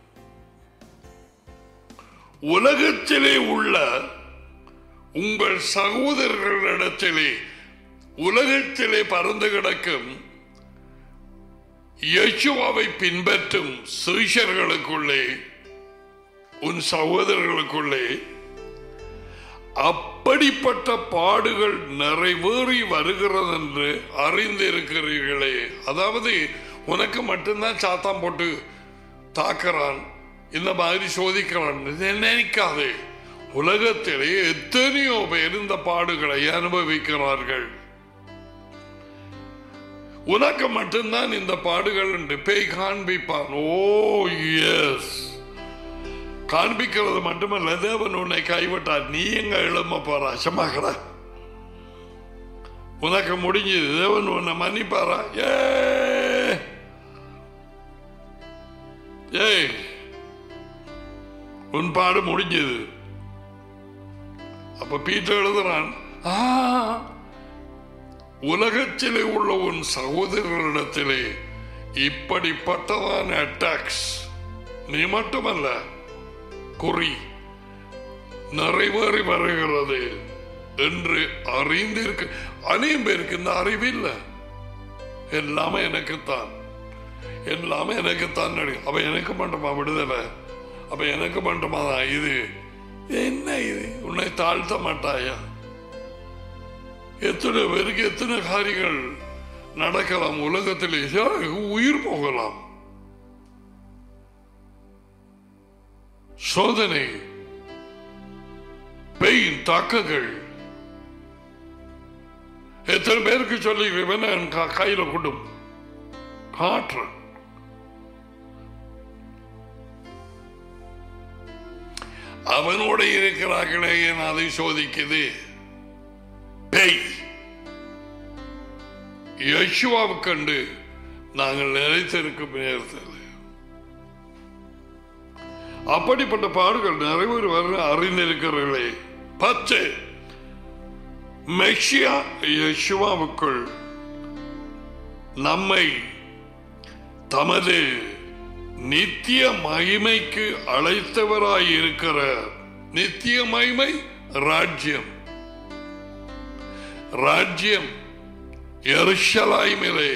உலகத்திலே உள்ள உங்கள் சகோதரர்களிடத்திலே, உலகத்திலே பறந்து கிடக்கும் இயேசுவை பின்பற்றும் சீஷர்களுக்குள்ளே, உன் சகோதரர்களுக்குள்ளே அப்படிப்பட்ட பாடுகள் நிறைவேறி வருகிறது என்று அறிந்திருக்கிறீர்களே. அதாவது உனக்கு மட்டும்தான் சாத்தான் போட்டு தாக்குறான், இந்த மாதிரி சோதிக்கிறான் நினைக்காதே. உலகத்திலே எத்தனையோ பேர் இந்த பாடுகளை அனுபவிக்கிறார்கள். உனக்கு மட்டும்தான் இந்த பாடுகள் என்று பேய் காண்பிப்பான். ஓ எஸ், காண்பிக்கிறது மட்டுமல்ல, தேவன் உன்னை கைவிட்டார், நீ எங்க எழும்ப போற? அசமாகற, உனக்கு முடிஞ்சது, தேவன் உன்னை மன்னிப்பாரா? ஏய், உன் பாடு முடிஞ்சது. அப்ப பீட்டர் எழுதுறான், உலகத்திலே உள்ள உன் சகோதரர்களிடத்திலே இப்படிப்பட்டதான அட்டாக்ஸ் நீ மட்டுமல்ல குறி நிறைவேறி வருகிறது என்று அறிந்திருக்கு. அநேகம் பேருக்கு இந்த அறிவு இல்லை. எல்லாமே எனக்குத்தான், எல்லாமே எனக்குத்தான். அப்ப எனக்கு மட்டுமா விடுதலை? அப்ப எனக்கு மட்டுமா தான் இது? என்ன இது? உன்னை தாழ்த்த மாட்டாயா? எத்தனை பேருக்கு எத்தனை காரியங்கள் நடக்கலாம் உலகத்திலே, உயிர் போகலாம். சோதனை, பெயின், தாக்கங்கள். எத்தனை பேருக்கு சொல்லி கையில கொண்டும் காற்று. அவனோட இருக்கிறார்களே என அதை சோதிக்குது பேய். யேசுவாவை கண்டு நாங்கள் நிலைத்திருக்கும் நேரத்தில் அப்படிப்பட்ட பாடுகள் நிறைவேறி வர அறிந்திருக்கிறீர்களே. 10 மெஷியா யேசுவாவுக்குள் நம்மை தமது நித்திய மகிமைக்கு அழைத்தவராயிருக்கிற, நித்திய மகிமை ராஜ்யம், ராஜ்யம் எருசலேமிலே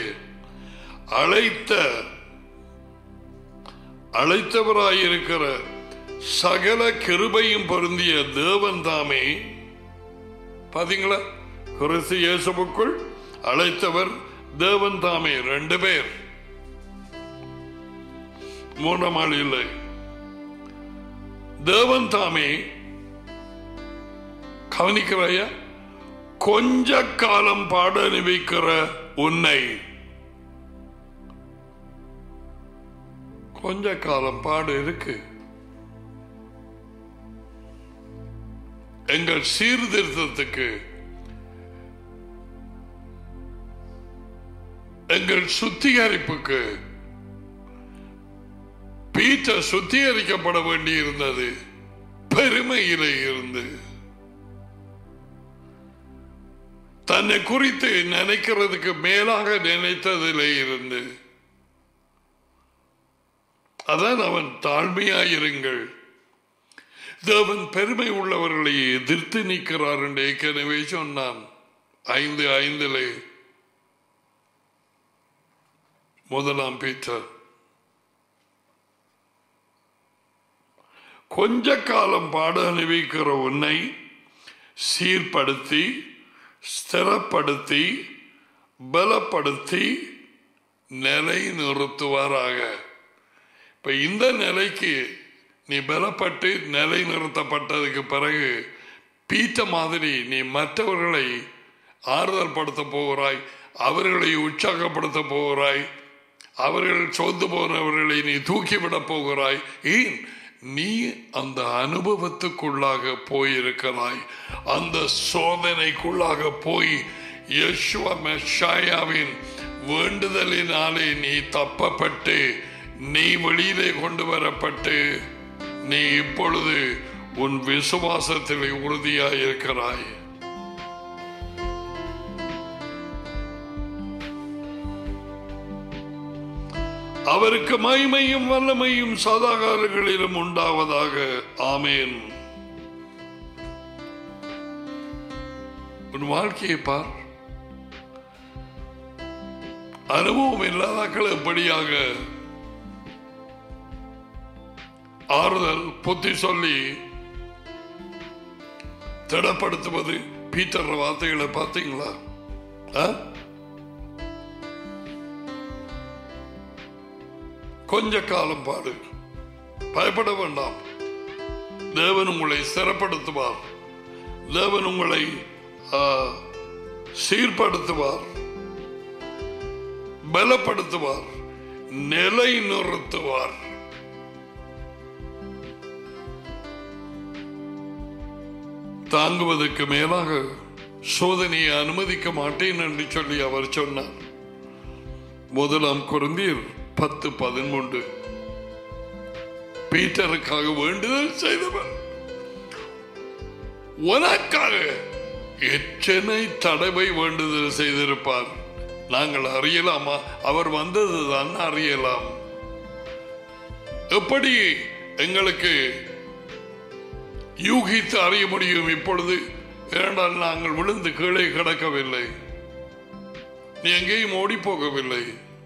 அழைத்தவராயிருக்கிற சகல கிருபையும் பொருந்திய தேவன் தாமே. பாத்தீங்களா, கிறிஸ்து இயேசுவுக்குள் அழைத்தவர் தேவன் தாமே. 2 பேர், 3ஆம் ஆள் இல்லை. தேவன் தாமே. கவனிக்கிறாயா? கொஞ்ச காலம் பாட அனுபவிக்கிற உன்னை, கொஞ்ச காலம் பாடு இருக்கு. எங்கள் சீர்திருத்தத்துக்கு எங்கள் சுத்திகரிப்புக்கு பீட்டர் சுத்திகரிக்கப்பட வேண்டி இருந்தது. பெருமையிலே இருந்து, தன்னை குறித்து நினைக்கிறதுக்கு மேலாக நினைத்ததிலே இருந்து, அதான் அவன் தாழ்மையாயிருங்கள், தேவன் பெருமை உள்ளவர்களை எதிர்த்து நிற்கிறார் என்று ஏற்கனவே சொன்னான். 5:5 முதலாம் பீட்டர். கொஞ்ச காலம் பாட அனுபவிக்கிற உன்னை சீர்படுத்தி, ஸ்திரப்படுத்தி, பலப்படுத்தி நிலை நிறுத்துவாராக. இப்ப இந்த நிலைக்கு நீ பலப்பட்டு நிலை நிறுத்தப்பட்டதுக்கு பிறகு பீட்ட மாதிரி நீ மற்றவர்களை ஆறுதல் படுத்த போகிறாய், அவர்களை உற்சாகப்படுத்த போகிறாய், அவர்கள் சொந்து போனவர்களை நீ தூக்கிவிட போகிறாய். ஏன்? நீ அந்த அனுபவத்துக்குள்ளாக போயிருக்கிறாய், அந்த சோதனைக்குள்ளாக போய் யெஷுவா மெஷாயாவின் வேண்டுதலினாலே நீ தப்பப்பட்டு, நீ வெளியிலே கொண்டு வரப்பட்டு, நீ இப்பொழுது உன் விசுவாசத்திலே உறுதியாயிருக்கிறாய். அவருக்கு மகிமையும் வல்லமையும் சதாகாலங்களிலும் உண்டாவதாக. ஆமேன். உன் வாழ்க்கையை பார். அனுபவம் இல்லாதாக்கள் எப்படியாக ஆறுதல் புத்தி சொல்லி திடப்படுத்துவது. பீட்டர் வார்த்தைகளை பார்த்தீங்களா? கொஞ்ச காலம் பாடு, பயப்பட வேண்டாம், தேவன் உங்களை ஸ்திரப்படுத்துவார், தேவன் உங்களை சீர்படுத்துவார், பலப்படுத்துவார், நிலை நிறுத்துவார். தாங்குவதற்கு மேலாக சோதனையை அனுமதிக்க மாட்டேன் என்று சொல்லி அவர் சொன்னார். 1 கொரிந்தியர் 10:13. பீட்டருக்காக வேண்டுதல் செய்தவர் உனக்காக எத்தனை தடவை வேண்டுதல் செய்திருப்பார். நாங்கள் அறியலாமா? அவர் வந்ததுதான் அறியலாம். எப்படி எங்களுக்கு யூகித்து அறிய முடியும் இப்பொழுது? ஏனென்றால் நாங்கள் விழுந்து கீழே கிடக்கவில்லை, நீ எங்கேயும் ஓடி போகவில்லை.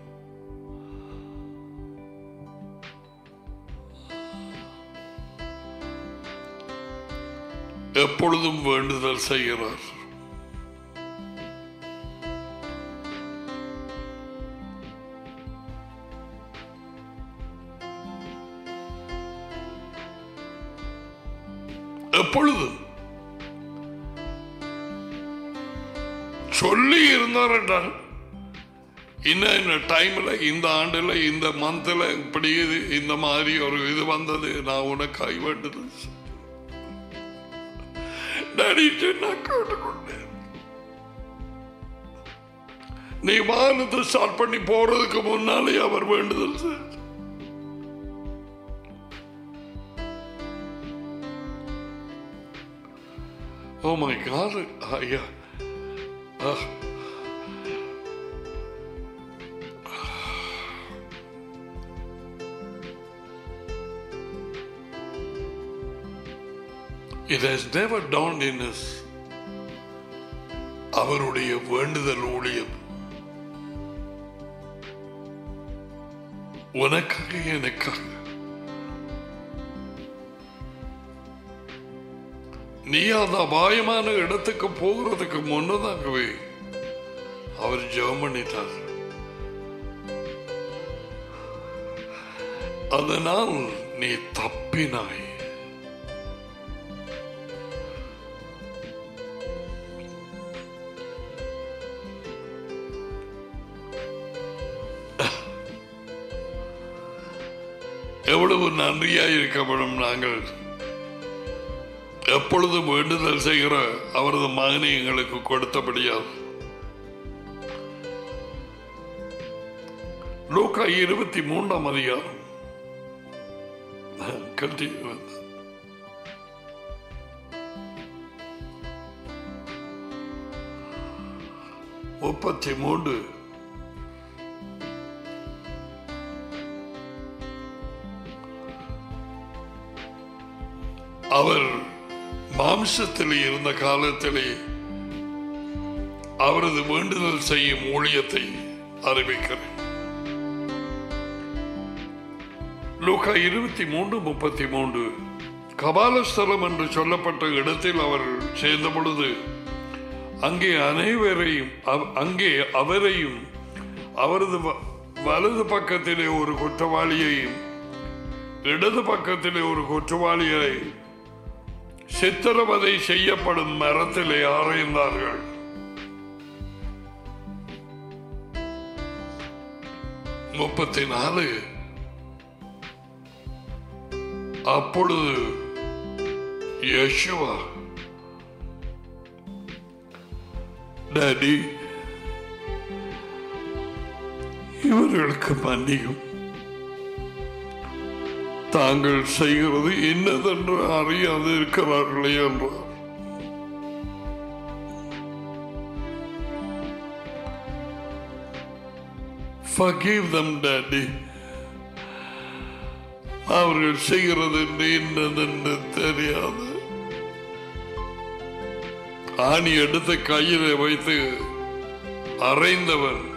எப்பொழுதும் வேண்டுதல் செய்கிறார். எப்பொழுதும் சொல்லி இருந்தார் என்றால் இந்த டைம்ல, இந்த ஆண்டுல, இந்த மந்த்ல இப்படி இந்த மாதிரி ஒரு இது வந்தது, நான் உனக்காய் வேண்டுதல் கேட்டுக்கொண்டேன். நீ வானத்தை ஸ்டார்ட் பண்ணி போறதுக்கு முன்னாலே அவர் வேண்டுதல் செய்தார். Oh my God! Yeah. It has never dawned in us. அவருடைய வேண்டுதல் ஊழியம் உனக்காக எனக்காக. நீ அந்த அபாயமான இடத்துக்கு போகிறதுக்கு முன்னதாகவே அவர் ஜெபம் பண்ணிட்டார். அதனால் நீ தப்பினாய். எவ்வளவு நன்றியாய் இருக்கப்படும் நாங்கள் எப்பொழுதும் வேண்டுதல் செய்கிற அவரது மகனை எங்களுக்கு கொடுத்தபடியால் லூக்கா 23 அதிகாரம் continue. 33 அவர் மாம்சத்திலே இருந்த காலத்திலே அவரது வேண்டுதல் செய்யும் ஊழியத்தை அறிவிக்கிறேன். லூக்கா 23:33 கபாலஸ்தலம் என்று சொல்லப்பட்ட இடத்தில் அவர் சேர்ந்த பொழுது அங்கே அவரையும் அவரது வலது பக்கத்திலே ஒரு குற்றவாளியையும் இடது பக்கத்திலே ஒரு குற்றவாளியை சித்திரவதை செய்யப்படும் மரத்திலே ஆராய்ந்தார்கள். அப்பொழுது யேசுவா, டாடி இவர்களுக்கு மன்னியும், தாங்கள் செய்கிறது என்னதென்று அறியாது இருக்கிறார்களே என்றார். Forgive them, Daddy. அவர்கள் செய்கிறது என்னதென்று தெரியாது. ஆணி எடுத்து கையிலே வைத்து அறைந்தவன்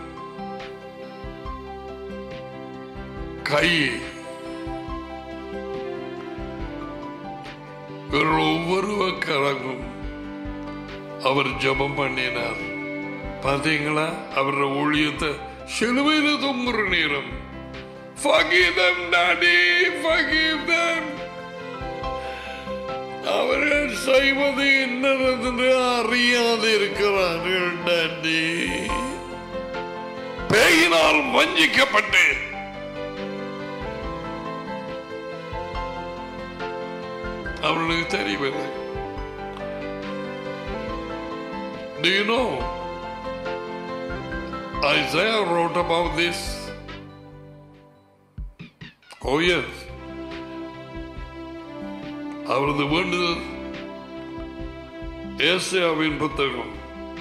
கை ஒவ்வொரு கரங்கும் அவர் ஜெபம் பண்ணினார். பாத்தீங்களா அவருடைய ஊழியத்தை? சிலுவையில தொங்குற நேரம் Forgive them, Daddy, forgive them. அவர்கள் செய்வது என்னதென்று அறியாது இருக்கிறார்கள். டாடி பேயினால் வஞ்சிக்கப்பட்டு அவர்களுக்கு தெரியவில்லை. Do you know Isaiah wrote about this? Oh yes. அவரது வேண்டுதல் ஏசாயாவின் புத்தகம்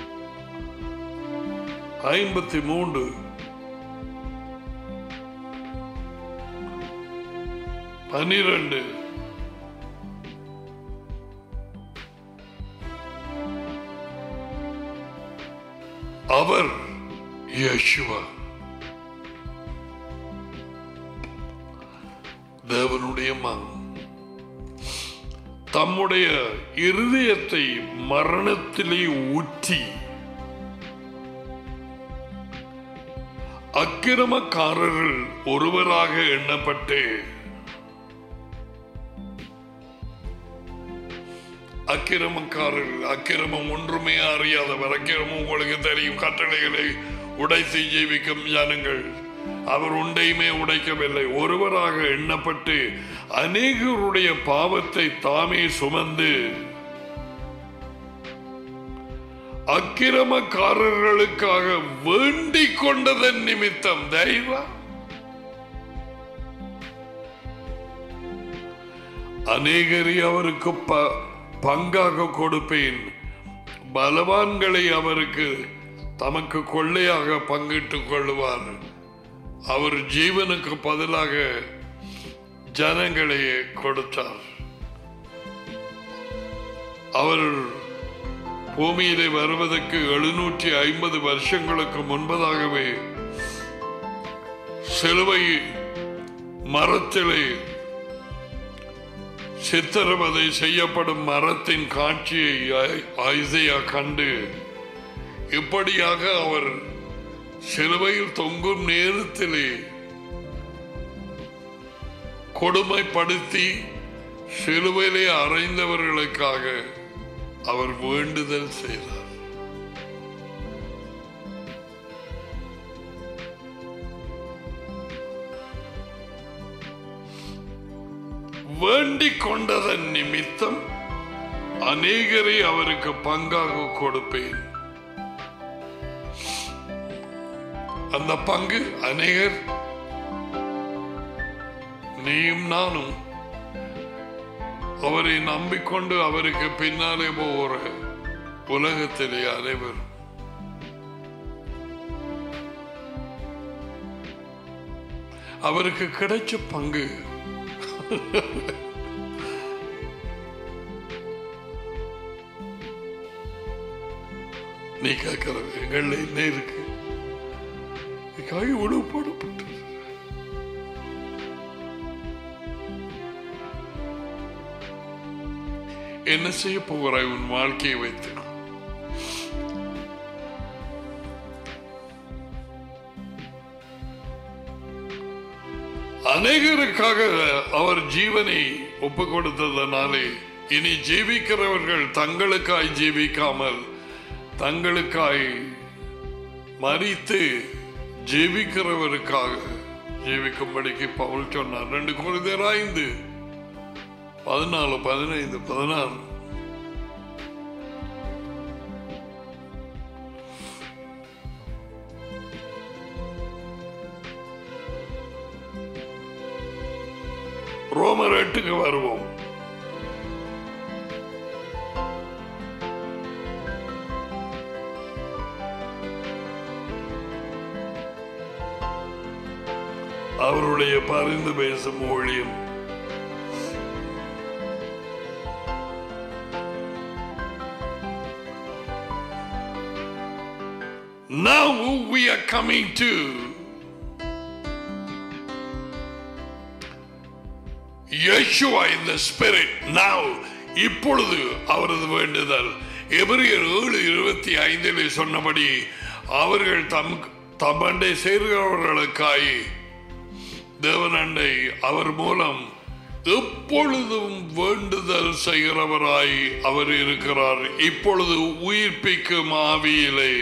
53:12 அவர் யேசுவா தேவனுடைய மகன் தம்முடைய இருதயத்தை மரணத்திலே ஊற்றி அக்கிரமக்காரர்கள் ஒருவராக எண்ணப்பட்டு அக்கிரமம் ஒன்றுமே அறியாதவர். அக்கிரமம் உங்களுக்கு தெரியும், கட்டளைகளை உடைத்து ஜீவிக்கும் ஜனங்கள். அவர் ஒன்றையுமே உடைக்கவில்லை. ஒருவராக எண்ணப்பட்டு அநேகருடைய பாவத்தை தாமே சுமந்து அக்கிரமக்காரர்களுக்காக வேண்டிக் கொண்டதன் நிமித்தம் தெய்வம் அநேகரை அவருக்கு பங்காக கொடுப்பேன், பலவான்களை அவருக்கு தமக்கு கொள்ளையாக பங்கிட்டுக் கொள்ளுவார். அவர் ஜீவனுக்கு பதிலாக ஜனங்களையே கொடுத்தார். அவர் பூமியிலே வருவதற்கு 750 வருஷங்களுக்கு முன்பதாகவே சிலுவை மரத்திலே சித்திரவதை செய்யப்படும் மரத்தின் காட்சியை ஐசையா கண்டு இப்படியாக அவர் சிலுவையில் தொங்கும் நேரத்திலே கொடுமைப்படுத்தி சிலுவையிலே அறைந்தவர்களுக்காக அவர் வேண்டுதல் செய்தார். வேண்டிக் கொண்டதன் நிமித்தம் அநேகரை அவருக்கு பங்காக கொடுப்பேன். அந்த பங்கு அநேகர், நீயும் நானும் அவரை நம்பிக்கொண்டு அவருக்கு பின்னாலே போகிற உலகத்திலே அனைவரும் அவருக்கு கிடைச்ச பங்கு. நீ கேட்கிற எங்கள்ல என்ன இருக்கு? கை உழுப்படப்பட்டு என்ன செய்ய போகிறாய் உன் வாழ்க்கையை வைத்து? அநேகருக்காக அவர் ஜீவனை ஒப்பு கொடுத்ததனாலே இனி ஜீவிக்கிறவர்கள் தங்களுக்காய் ஜீவிக்காமல் தங்களுக்காய் மரித்து ஜீவிக்கிறவருக்காக ஜீவிக்கும்படிக்கு பவுல் சொன்னார். 2 கொரிந்தியர் 5:14-15-16. ரோமர் 8க்கு வருவோம். அவருடைய பரிந்து பேசும் ஊழியம். Now we are coming to Yeshua in the Spirit. Now, இப்பொழுது அவரது வேண்டுதல் எபிரேயர் 7:25 சொன்னபடி அவர்கள் தம்மண்டை சேர்கிறவர்களுக்காய் தேவனண்டை அவர் மூலம் எப்பொழுதும் வேண்டுதல் செய்கிறவராய் அவர் இருக்கிறார். இப்பொழுது உயிர்ப்பிக்கும் ஆவியிலே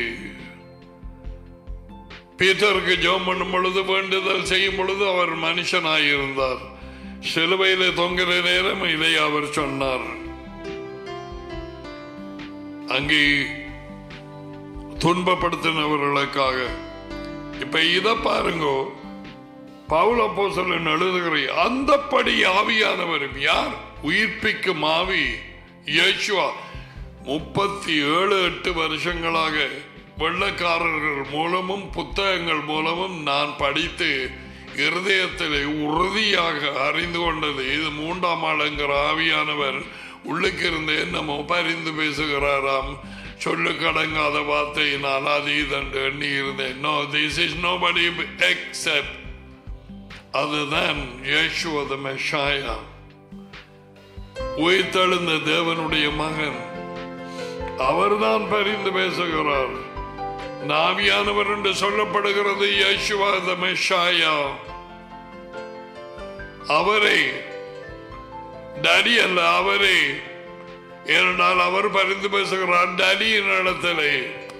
பீட்டருக்கு ஜெபம் பண்ணும் பொழுது வேண்டுதல் செய்யும் பொழுது அவர் மனுஷனாயிருந்தார். சிலுவையிலே தொங்குற நேரம் இதை அவர் சொன்னார். அங்கே துன்பப்படுத்தினவர்களுக்காக. இப்ப இத பாருங்க, பவுல் அப்போஸ்தலன் எழுதுகிற அந்தப்படி ஆவியானவரும் யார்? உயிர்ப்பிக்கும் ஆவி இயேசுவா. 37-8 வருஷங்களாக வெள்ளக்காரர்கள் மூலமும் புத்தகங்கள் மூலமும் நான் படித்து இருதயத்திலே உறுதியாக அறிந்து கொண்டது இது 3ஆம் ஆளுங்கிற ஆவியானவர் உள்ளுக்கு இருந்து என்னமோ பரிந்து பேசுகிறாராம். சொல்லுக்கடங்காத வார்த்தையினால் அது இதென்று எண்ணி இருந்தேன். No, this is nobody except other than Yeshua the Messiah. உயிர்த்தெழுந்த தேவனுடைய மகன் அவர்தான் பரிந்து பேசுகிறார். நாவியானவர் என்று சொல்லப்படுகிறது யேசுவா தி மெஷாயா. அவரே, டாடி அல்ல, அவரே. ஏனென்றால் அவர் பரிந்து பேசுகிறார் டாடியின் இடத்திலே.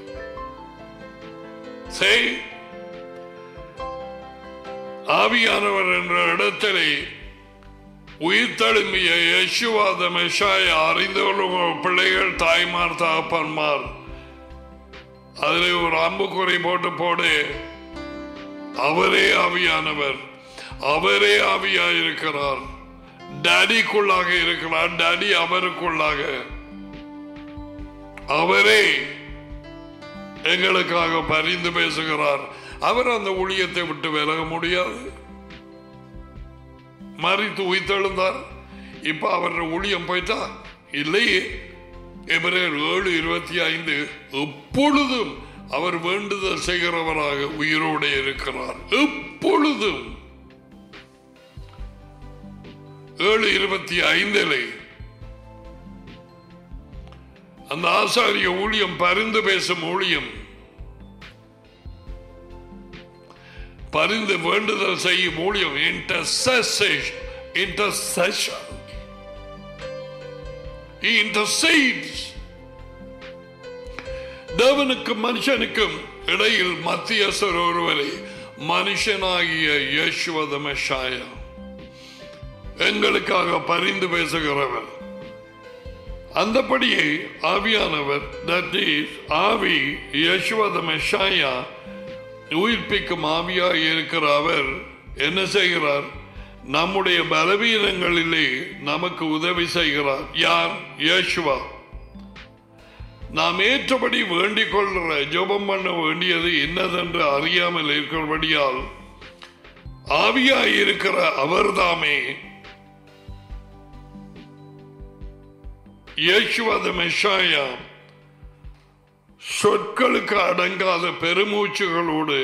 ஆவியானவர் என்ற இடத்திலே உயிர்த்தெழும்பிய யேசுவா தி மெஷாயா அறிந்து கொள்ளும் பிள்ளைகள், தாய்மார், தகப்பன்மார், அதில் ஒரு அம்புக்குறை போடு. அவரே ஆவியானவர், அவரே ஆவியாயிருக்கிறார். டாடிக்குள்ளாக இருக்கிறார், டாடி அவருக்குள்ளாக. அவரே எங்களுக்காக பரிந்து பேசுகிறார். அவர் அந்த ஊழியத்தை விட்டு விலக முடியாது. மரித்து உயிர்த்தெழுந்தார். இப்ப அவர் ஊழியம் போயிட்டா இல்லையே. எபிரேயர் 7:25 எப்பொழுதும் அவர் வேண்டுதல் செய்கிறவராக உயிரோடு இருக்கிறார். எப்பொழுதும் 7:25 அந்த ஆசாரிய ஊழியம் பரிந்து பேசும் ஊழியம், பரிந்து வேண்டுதல் செய்யும் ஊழியம், intercession. He intercedes. தேவனுக்கும் மனுஷனுக்கும் இடையில் மத்தியஸ்தர் ஒருவரை, மனுஷனாகிய யேசுவா தி மெஷாயா, எங்களுக்காக பரிந்து பேசுகிறவர். அந்தபடியே ஆவியானவர், that is ஆவி, யேசுவா தி மெஷாயா உயிர்ப்பிக்கும் ஆவியாய் இருக்கிற அவர் என்ன செய்கிறார்? நம்முடைய பலவீனங்களிலே நமக்கு உதவி செய்கிறார். யார்? இயேசுவா. நாம் ஏற்றபடி வேண்டிக் கொள்கிற ஜெபம் பண்ண வேண்டியது என்னதென்று அறியாமல் இருக்கிறபடியால் ஆவியாய் இருக்கிற அவர்தாமே இயேசுவா தி மெஷாயா சொற்களுக்கு அடங்காத பெருமூச்சுகளோடு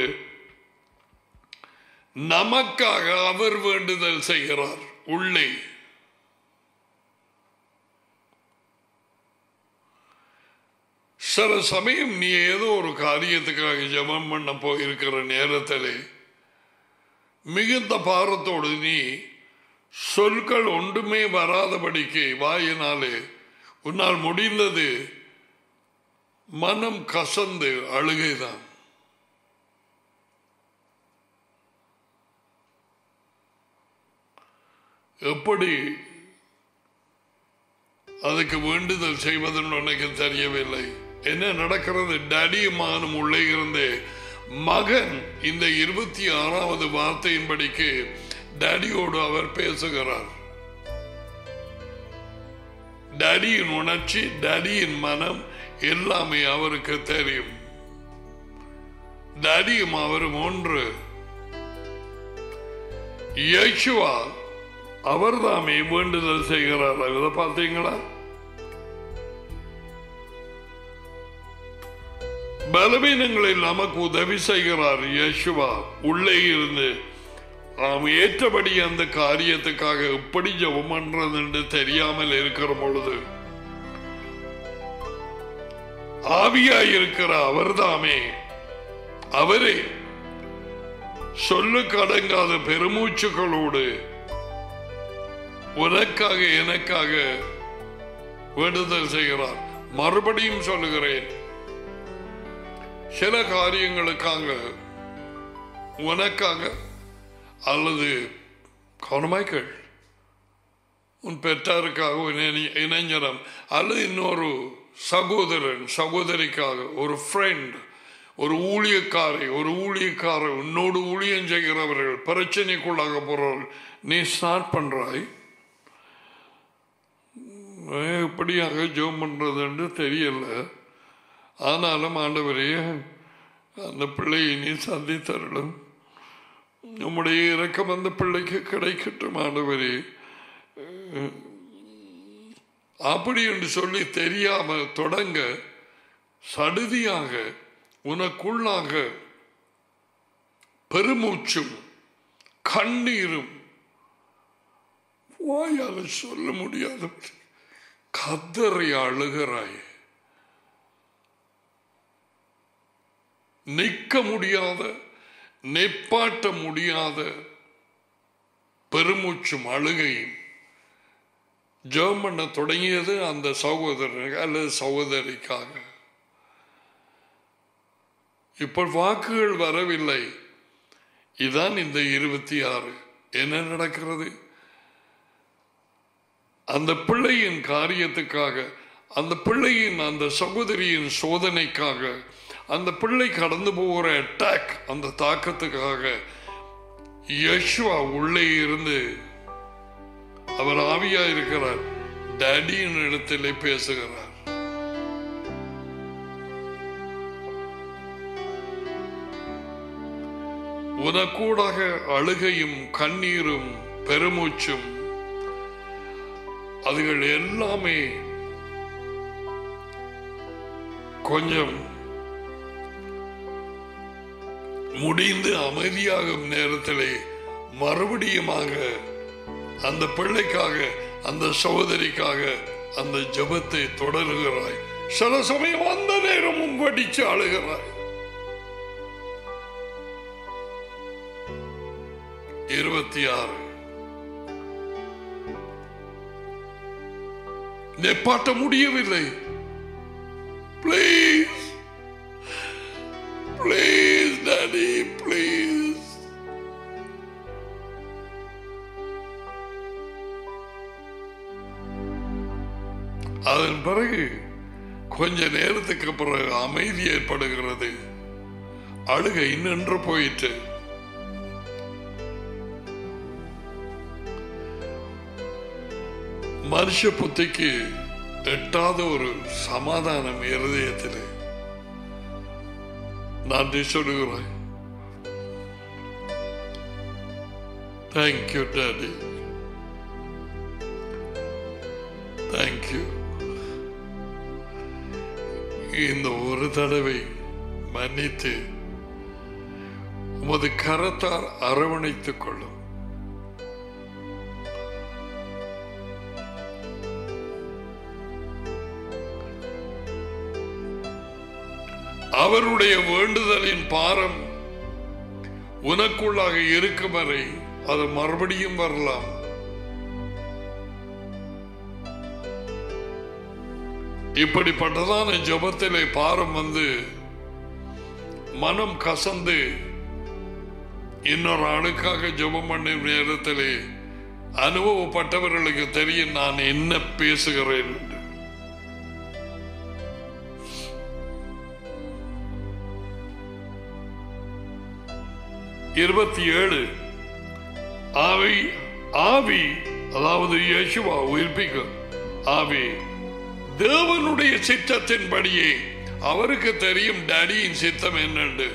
நமக்காக அவர் வேண்டுதல் செய்கிறார். உள்ளே சில சமயம் நீ ஏதோ ஒரு காரியத்துக்காக ஜெபம் பண்ண போயிருக்கிற நேரத்தில் மிகுந்த பாரத்தோடு நீ சொற்கள் ஒன்றுமே வராதபடிக்கு வாயினாலே உன்னால் முடிந்தது மனம் கசந்து அழுகைதான். எப்படி அதுக்கு வேண்டுதல் செய்வதுன்னு எனக்கு தெரியவில்லை. என்ன நடக்கிறது? டேடியும் மகனும் உள்ளே இருந்தே மகன் இந்த 26வது வார்த்தையின்படிக்கு டேடியோடு அவர் பேசுகிறார். டேடியின் உணர்ச்சி, டேடியின் மனம் எல்லாமே அவருக்கு தெரியும். டேடியும் அவரும் ஒன்று. இயேசுவா அவர்தாமே வேண்டுதல் செய்கிறார். இதை பார்த்தீங்களா? பலவீனங்களில் நமக்கு உதவி செய்கிறார் இயேசுவா. உள்ளே இருந்து நாம் ஏற்றபடி அந்த காரியத்துக்காக எப்படி ஜெபம் பண்றது என்று தெரியாமல் இருக்கிற பொழுது ஆவியாய் இருக்கிற அவர்தாமே அவரே சொல்லுக்கு அடங்காத பெருமூச்சுகளோடு உனக்காக எனக்காக வேண்டுதல் செய்கிறார். மறுபடியும் சொல்லுகிறேன், சில காரியங்களுக்காக உனக்காக அல்லது கவனமாய்கள் உன் பெற்றாருக்காக இணைஞரம் அல்லது இன்னொரு சகோதரன் சகோதரிக்காக ஒரு ஃப்ரெண்ட், ஒரு ஊழியக்காரை ஒரு ஊழியக்காரர் உன்னோடு ஊழியம் செய்கிறவர்கள் பிரச்சனைக்குள்ளாக போறவர்கள் நீ ஸ்டார்ட் பண்றாய். எப்படியாக ஜெபம் பண்றதுன்னு தெரியல. ஆனாலும் ஆண்டவரே அந்த பிள்ளையை நீ சந்தித்தருளும், நம்முடைய இரக்கம் அந்த பிள்ளைக்கு கிடைக்கட்டும் ஆண்டவரே அப்படி என்று சொல்லி தெரியாம தொடங்க சடுதியாக உனக்குள்ளாக பெருமூச்சும் கண்ணீரும் வாயால சொல்ல முடியாத கதறி அழுகிறாய். நிற்க முடியாத நெப்பாட்ட முடியாத பெருமூச்சும் அழுகையும் ஜெபம் பண்ண தொடங்கியது அந்த சகோதரனுக்கு அல்லது சகோதரிக்காக. இப்போ வாக்குகள் வரவில்லை. இதுதான் இந்த 26. என்ன நடக்கிறது? அந்த பிள்ளையின் காரியத்துக்காக, அந்த பிள்ளையின் அந்த சகோதரியின் சோதனைக்காக, அந்த பிள்ளை கடந்து போகிற அட்டாக் அந்த தாக்கத்துக்காக யெஷுவா உள்ளே இருந்து அவர் ஆவியா இருக்கிறார். டேடியின் இடத்திலே பேசுகிறார். உனக்கூடாக அழுகையும் கண்ணீரும் பெருமூச்சும் அதுகள் எல்லாமே கொஞ்சம் முடிந்து அமைதியாகும் நேரத்திலே மறுபடியுமாக அந்த பிள்ளைக்காக அந்த சகோதரிக்காக அந்த ஜெபத்தை தொடருகிறாய். சில சமயம் அந்த நேரமும் வடிச்சு அழுகிறாய். 26 நெப்பாட்ட முடியவில்லை. Please please daddy please. அதன் பிறகு கொஞ்ச நேரத்துக்கு பிறகு அமைதி ஏற்படுகிறது. அழுகை நின்று போயிட்டு மனுஷ புத்திக்கு எட்டாத ஒரு சமாதானம் இருதயத்திலே நன்றி சொல்லுகிறேன். Thank you daddy, thank you. இந்த ஒரு தடவை மன்னித்து உமது கரத்தால் அரவணைத்துக் கொள்ளும். அவருடைய வேண்டுதலின் பாரம் உனக்குள்ளாக இருக்கும் வரை அது மறுபடியும் வரலாம். இப்படிப்பட்டதான ஜெபத்திலே பாரம் வந்து மனம் கசந்து இன்னொரு ஆளுக்காக ஜெபம் பண்ணும் நேரத்திலே அனுபவப்பட்டவர்களுக்கு தெரியும் நான் என்ன பேசுகிறேன். 27 ஆவி அதாவது இயேசுவா உயிர்ப்பிக்க ஆவி தேவனுடைய சித்தத்தின்படியே அவருக்கு தெரியும் டாடியின் சித்தம் என்னண்டு.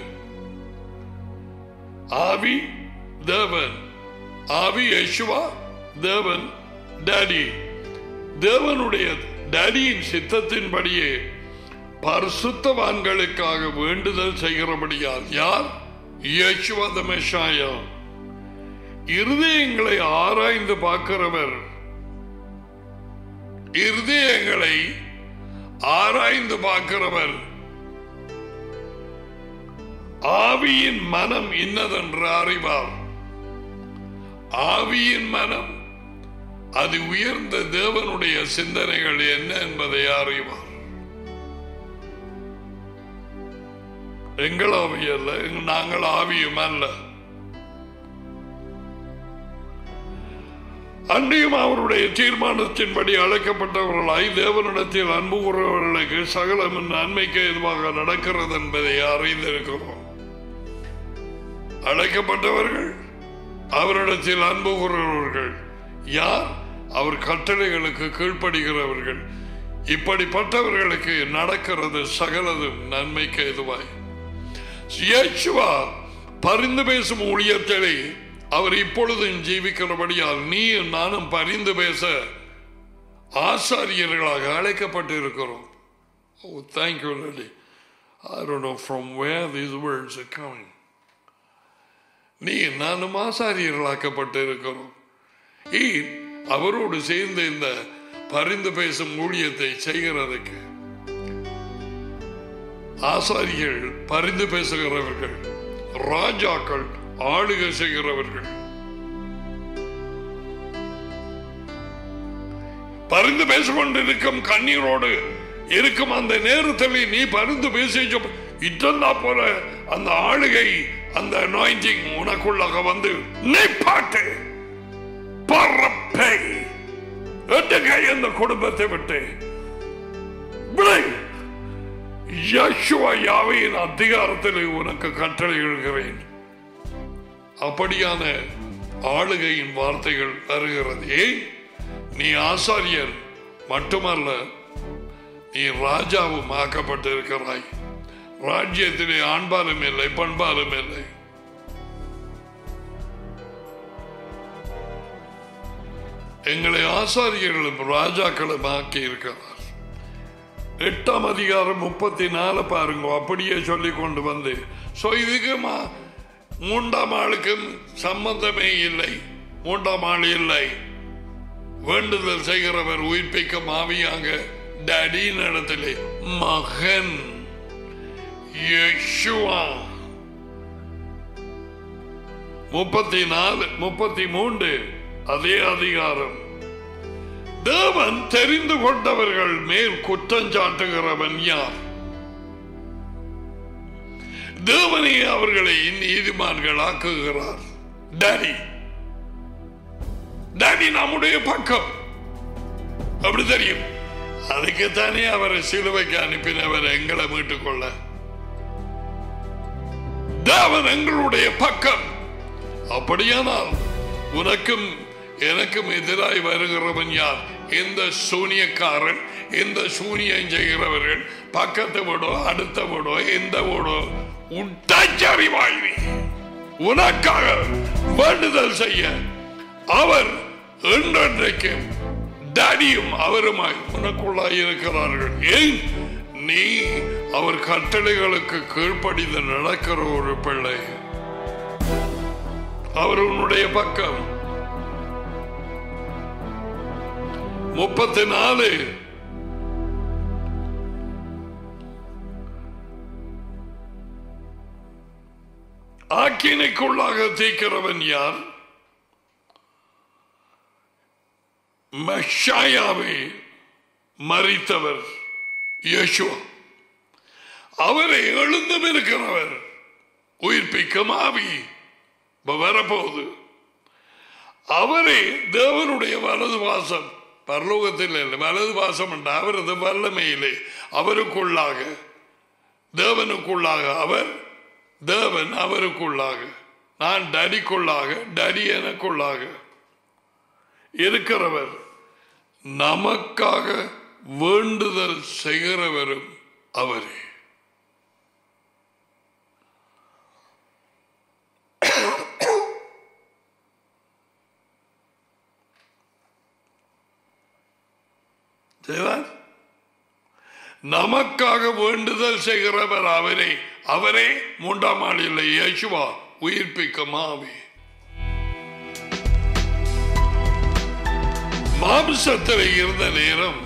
ஆவி தேவன், ஆவி இயேசுவா தேவன் டாடி. தேவனுடைய டாடியின் சித்தத்தின்படியே பரிசுத்தவான்களுக்காக வேண்டுதல் செய்கிறபடியால் யார்? இயேசுவா தி மெஷாயா. இருதயங்களை ஆராய்ந்து பார்க்கிறவர், இருதயங்களை ஆராய்ந்து பார்க்கிறவர் ஆவியின் மனம் இன்னதென்று அறிவார். ஆவியின் மனம் அது உயர்ந்த தேவனுடைய சிந்தனைகள் என்ன என்பதை அறிவார். எங்கள் ஆவி அல்ல, நாங்கள் ஆவியும் அல்ல. அன்றையும் அவருடைய தீர்மானத்தின்படி அழைக்கப்பட்டவர்களாய் தேவனிடத்தில் அன்பு கூறுபவர்களுக்கு சகலம் நன்மைக்கு எதுவாக நடக்கிறது என்பதை அறிந்திருக்கிறோம். அழைக்கப்பட்டவர்கள், அவரிடத்தில் அன்பு கூறுபவர்கள் யார்? அவர் கட்டளைகளுக்கு கீழ்ப்படுகிறவர்கள். இப்படிப்பட்டவர்களுக்கு நடக்கிறது சகலதும் நன்மைக்கு எதுவாய். இயேசுவா பரிந்து பேசும் ஊழியத்திலே அவர் இப்பொழுதும் ஜீவிக்கிறபடியால் நீயும் நானும் பரிந்து பேச ஆசாரியர்களாக அழைக்கப்பட்டு இருக்கிறோம். Oh, thank you, Lady. I don't know from where these words are coming. நீ நானும் ஆசாரியர்களாக்கப்பட்டு இருக்கிறோம். அவரோடு சேர்ந்து இந்த பரிந்து பேசும் ஊழியத்தை செய்கிறதுக்கு ஆசாரியர்கள், பரிந்து பேசுகிறவர்கள், ராஜாக்கள், ஆளுகை செய்கிறவர்கள். பரிந்து பேசிக்கொண்டிருக்கும் கண்ணீரோடு இருக்கும் அந்த நேரத்தில் நீ பரிந்து பேசி இட்டா போல அந்த ஆளுகை, அந்த அனாயிண்டிங் உனக்குள்ளாக வந்து நிப்பாட்டு பரப்பை எட்டுகை அந்த குடும்பத்தை விட்டு விளை. யெகோவா யாவேயின் அதிகாரத்தில் உனக்கு கட்டளை எழுகிறேன். அப்படியான ஆளுகையின் வார்த்தைகள் வருகிறது. ஏன்? நீ ஆசாரியர் மட்டுமல்ல, நீ ராஜாவும் ஆக்கப்பட்டிருக்கிறாய். ராஜ்யத்திலே ஆண்பாலும் இல்லை, பண்பாலும் இல்லை. எங்களை ஆசாரியர்களும் ராஜாக்களும் ஆக்கி இருக்கிறார். 8ஆம் அதிகாரம் 34 பாருங்க. அப்படியே சொல்லி கொண்டு வந்து இதுக்கு 3ஆம் ஆளுக்கும் சம்பந்தமே இல்லை. 3ஆம் ஆள் இல்லை. வேண்டுதல் செய்கிறவர் உயிர்ப்பிக்க ஆவியாக டாடியின் இடத்திலே மகன் யெகோவா. 34 33 அதே அதிகாரம். தேவன் தெரிந்து கொண்டவர்கள் மேல் குற்றஞ்சாட்டுகிறவன் யார்? தேவனே அவர்களை நீதிமான்கள் ஆக்குகிறார். டாடி, டாடி நம்முடைய பக்கம். அப்படி தெரியும். அதுக்குத்தானே அவரை சிலுவைக்கு அனுப்பினவர் எங்களை மீட்டுக் கொள்ள. தேவன் எங்களுடைய பக்கம். அப்படியானால் உனக்கும் எனக்கும் எதிராய் வருகிறவன் யார்? எந்த சூனியக்காரன், எந்த சூனியம் செய்கிறவர்கள், பக்கத்து வீடோ அடுத்த வீடோ எந்த வீடோ உட்டச்சரிவாய் உனக்காக வேண்டுதல் செய்ய அவர் என்றென்றைக்கு டேடியும் அவருமாய் உனக்குள்ளாய் இருக்கிறார்கள். ஏன்? நீ அவர் கட்டளைகளுக்கு கீழ்ப்படிந்து நடக்கிற ஒரு பிள்ளை. அவர் உன்னுடைய பக்கம். 34 ஆக்கினைக்குள்ளாக தீக்கிறவன் யார்? மெஷாயாவே மரித்தவர் யேசுவா. அவரை எழுந்தும் இருக்கிறவர், உயிர்ப்பிக்கும் ஆவி வரப்போகுது. அவரே தேவனுடைய வலது வாசம், பரலோகத்தில் இல்லை, வலது வாசம் என்ற அவரது வல்லமையிலே அவருக்குள்ளாக, தேவனுக்குள்ளாக, அவர் தேவன் அவருக்குள்ளாக, நான் டடிக்குள்ளாக, டடி எனக்குள்ளாக இருக்கிறவர், நமக்காக வேண்டுதல் செய்கிறவரும் அவரே. நமக்காக வேண்டுதல் செய்கிறவர் அவரே. அவரே மூன்றாம் ஆள் இல்லை, யேசுவா உயிர்ப்பிக்கும் ஆவி. மாம்சத்தில் இருந்த நேரம்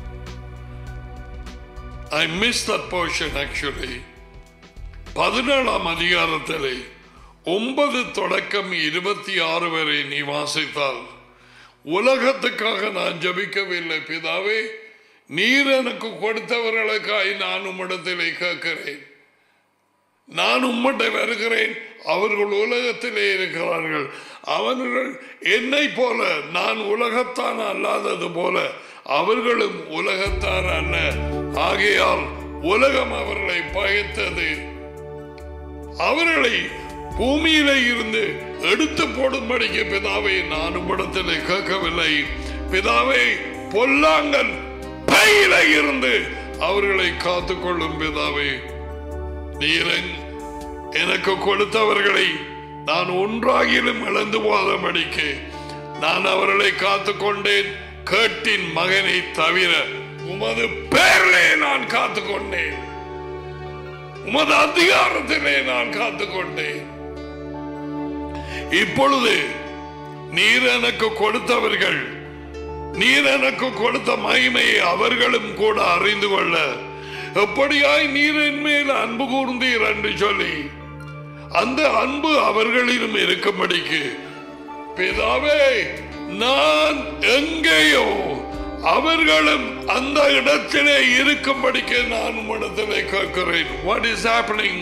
I missed that portion actually. 17ஆம் அதிகாரத்திலே 9 தொடக்கம் 26 வரை நீ வாசித்தால், உலகத்துக்காக நான் ஜபிக்கவில்லை பிதாவே, நீர் எனக்கு கொடுத்தவர்களுக்காய் நான் உம்மிடத்திலே கேட்கிறேன். நான் உம்மிட்ட வருகிறேன், அவர்கள் உலகத்திலே இருக்கிறார்கள். அவர்கள் என்னை போல, நான் உலகத்தான் அல்லாதது போல அவர்களும் உலகத்தார் அல்ல. ஆகையால் உலகம் அவர்களை பகைத்தது. அவர்களை பூமியிலே இருந்து எடுத்து போடும்படிக்கு பிதாவை நான் உம்மிடத்திலே கேட்கவில்லை. பிதாவை பொல்லாங்கல் பையில இருந்து அவர்களை காத்துக்கொள்ளும் பிதாவை, நீர் எனக்கு கொடுத்தவர்களை நான் ஒன்றாகிலும் இழந்து போதபடிக்கு நான் அவர்களை காத்துக்கொண்டேன். கேட்டின் மகனை தவிர உமது பேரிலே நான் காத்துக்கொண்டேன், உமது அதிகாரத்திலே நான் காத்துக்கொண்டேன். இப்பொழுது நீர் எனக்கு கொடுத்தவர்கள், நீர் எனக்கு கொடுத்த மகிமையை அவர்களும் கூட அறிந்து கொள்ள எப்படியாய் நீர் என் மேல் அன்பு கூர்ந்தீர் என்று சொல்லி அந்த அன்பு அவர்களிலும் இருக்கும்படிக்கு பிதாவே, நான் எங்கேயோ அவர்களும் அந்த இடத்திலே இருக்கும்படிக்கு நான் உம்மிடத்திலே கேட்கிறேன். What is happening?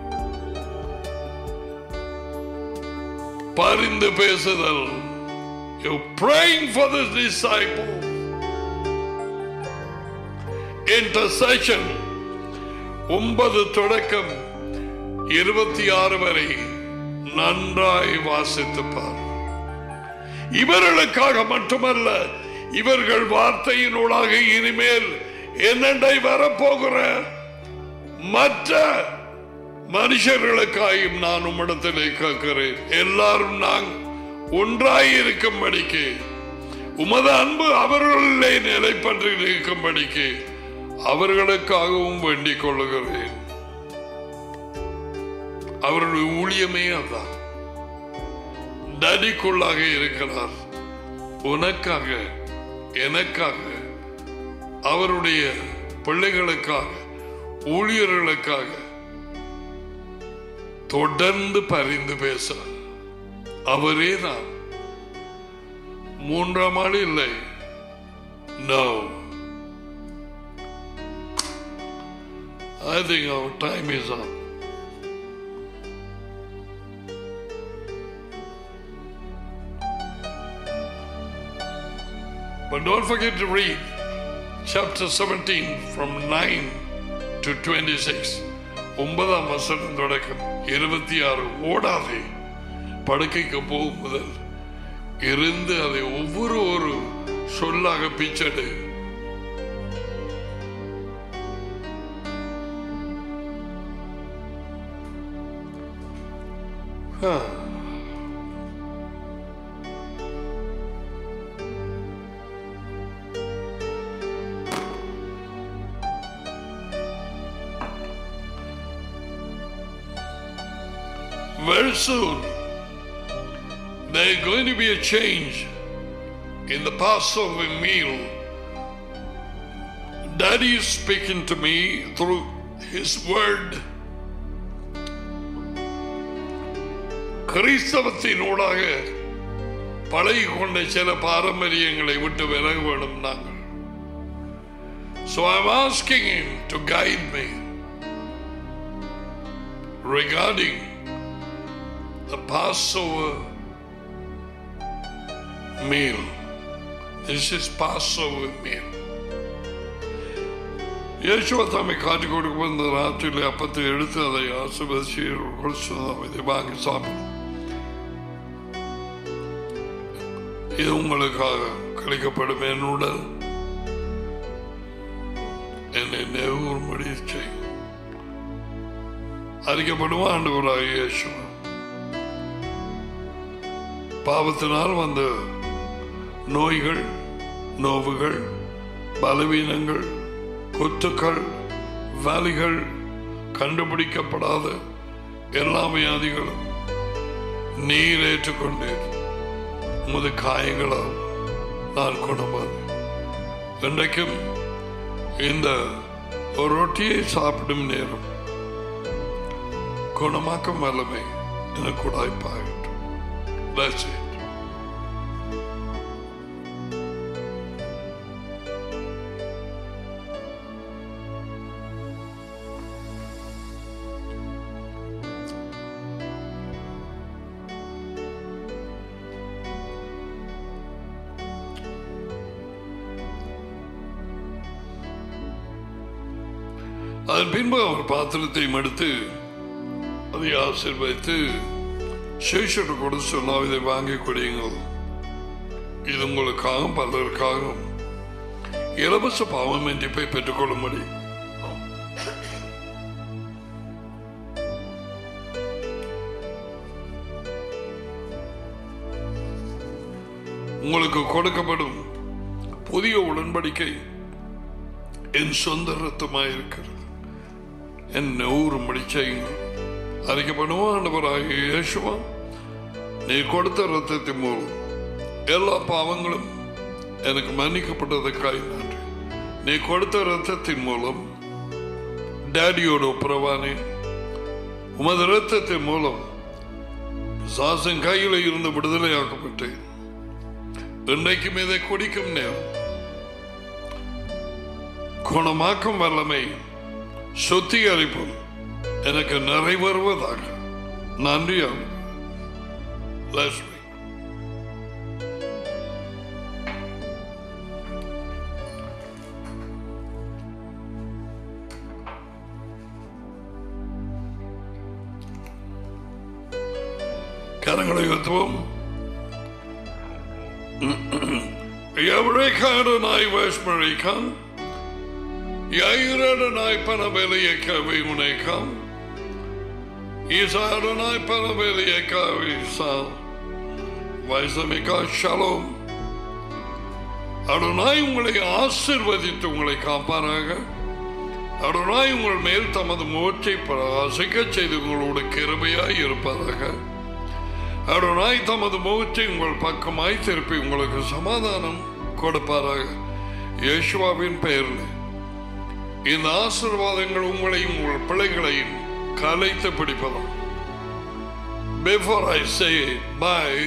பரிந்து பேசுதல். You're praying for the disciple. Intercession. 9 தொடக்கம் 26 வரை நன்றாய் வாசித்துப்பார். இவர்களுக்காக மட்டுமல்ல, இவர்கள் வார்த்தையினூடாக இனிமேல் என்னண்டை வரப்போகிற மற்ற மனுஷர்களுக்காயும் நான் உம்மிடத்திலே கேட்கிறேன். எல்லாரும் நான் ஒன்றாய் இருக்கும்படிக்கு, உமது அன்பு அவர்களிலே நிலைப்பற்றி இருக்கும்படிக்கு அவர்களுக்காகவும் வேண்டிக் கொள்ளுகிறேன். அவருடைய ஊழியமே அதான். டடிக்குள்ளாக இருக்கிறார், உனக்காக, எனக்காக, அவருடைய பிள்ளைகளுக்காக, ஊழியர்களுக்காக தொடர்ந்து பரிந்து பேச அவரே தான். மூன்றாம் ஆள் இல்லை. No. I think our time is up. But don't forget to read chapter 17 from 9 to 26. 9ஆம் வசனம் தொடக்கம் 26 ஓடாதே, படுக்கைக்கு போகும் முதல் இருந்து அதை ஒவ்வொரு ஒரு சொல்லாக பிச்சடு. Very soon there is going to be a change in the Passover meal. Daddy is speaking to me through his word. கிறிஸ்தவத்தினூடாக பழகி கொண்ட சில பாரம்பரியங்களை விட்டு விலக வேண்டும் நாங்கள். So I'm asking him to guide me regarding the Passover meal. This is Passover meal. இயேசுவ தம்மை காட்டிக் கொடுக்கும் இந்த ராத்திரியில் அப்பத்தை எடுத்து அதை ஆசீர்வதித்து இதை வாங்கி சாப்பிடும். இது உங்களுக்காக கிடைக்கப்படும் என் உடல், என்னை நினைவுறும்படி செய்யும். அறிக்கப்படும் ஆண்டவராக இயேசு பாவத்தினால் வந்த நோய்கள், நோவுகள், பலவீனங்கள், குத்துக்கள், வலிகள், கண்டுபிடிக்கப்படாத எல்லா வியாதிகளும் நீர் ஏற்றுக்கொண்டேன். உமது காயங்களால் நான் குணமானேன். இன்றைக்கும் இந்த ரொட்டியை சாப்பிடும் நேரம் குணமாக்கும் வல்லமை எனக்கு உடாய்ப்பாகட்டும். That's it. அதன் பின்பு அவர் பாத்திரத்தை எடுத்து அதை ஆசீர்வதித்து சேஷத்தை கொடுத்து சொன்னால், இதை வாங்கி குடியுங்கள், இது உங்களுக்காகவும் பலருக்காகவும் இலவச பாவ மன்னிப்பை பெற்றுக்கொள்ளும்படி உங்களுக்கு கொடுக்கப்படும் புதிய உடன்படிக்கை என் சொந்த ரத்தமாயிருக்கிறது. என் ஊறும்படி செய்யுங்கள். அறிக்கப்படுவோம். ஆண்டவராகிய இயேசுவா, நீ கொடுத்த ரத்தத்தின் மூலம் எல்லா பாவங்களும் எனக்கு மன்னிக்கப்பட்டதுக்காய் நன்றி. நீ கொடுத்த ரத்தத்தின் மூலம் டேடியோட ஒப்புரவானே. உமது ரத்தத்தின் மூலம் சாசன் கையில் இருந்து விடுதலையாக்கப்பட்டேன். இன்றைக்கும் இதை குடிக்கும் நேரம் குணமாக்கும் வல்லமை சுத்திகரிப்பும் எனக்கு நிறைவேறுவதாக. நன்றி. கரங்களை உயர்த்துவோம். Eureka Adonai Vashmarika, Yair Adonai Panabelieka Vimunekam, Is Adonai Panabelieka Visal, Vaisamika Shalom. Adonai உங்களை ஆசீர்வதித்து உங்களை காப்பாராக. Adonai உங்கள் மேல் தமது முகத்தை பிரகாசிக்க செய்து உங்களோடு கிருபையாய் இருப்பதாக. Adonai தமது முகத்தை உங்கள் பக்கமாய் திருப்பி உங்களுக்கு சமாதானம் கொடுப்பாராக. இயேசுவின் பெயரில் இந்த ஆசீர்வாதங்கள் உங்களையும் உங்கள் பிள்ளைகளையும் கலைத்து பிடிப்பதும். Before I say bye,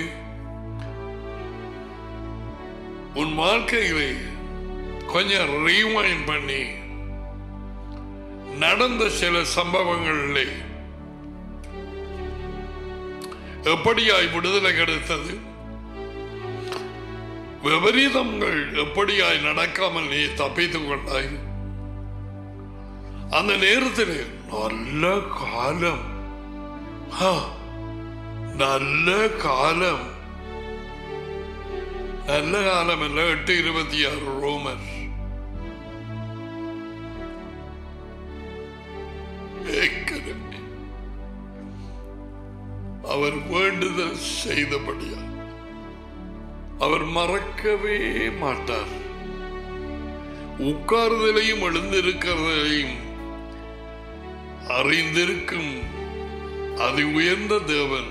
உன் வாழ்க்கையிலே கொஞ்சம் ரீவைண்ட் பண்ணி நடந்த சில சம்பவங்களிலே எப்படியாய் விடுதலை கிடைத்தது, விபரீதங்கள் எப்படியாய் நடக்காமல் நீ தப்பித்துக் கொண்டாய், அந்த நேரத்தில் நல்ல காலம், நல்ல காலம், நல்ல காலம் அல்ல. 8:26 ரோமர். அவர் வேண்டுதல் செய்தபடியா அவர் மறக்கவே மாட்டார். உட்கார்தலையும் எழுந்திருக்கிறதையும் அறிந்திருக்கும் அதி உயர்ந்த தேவன்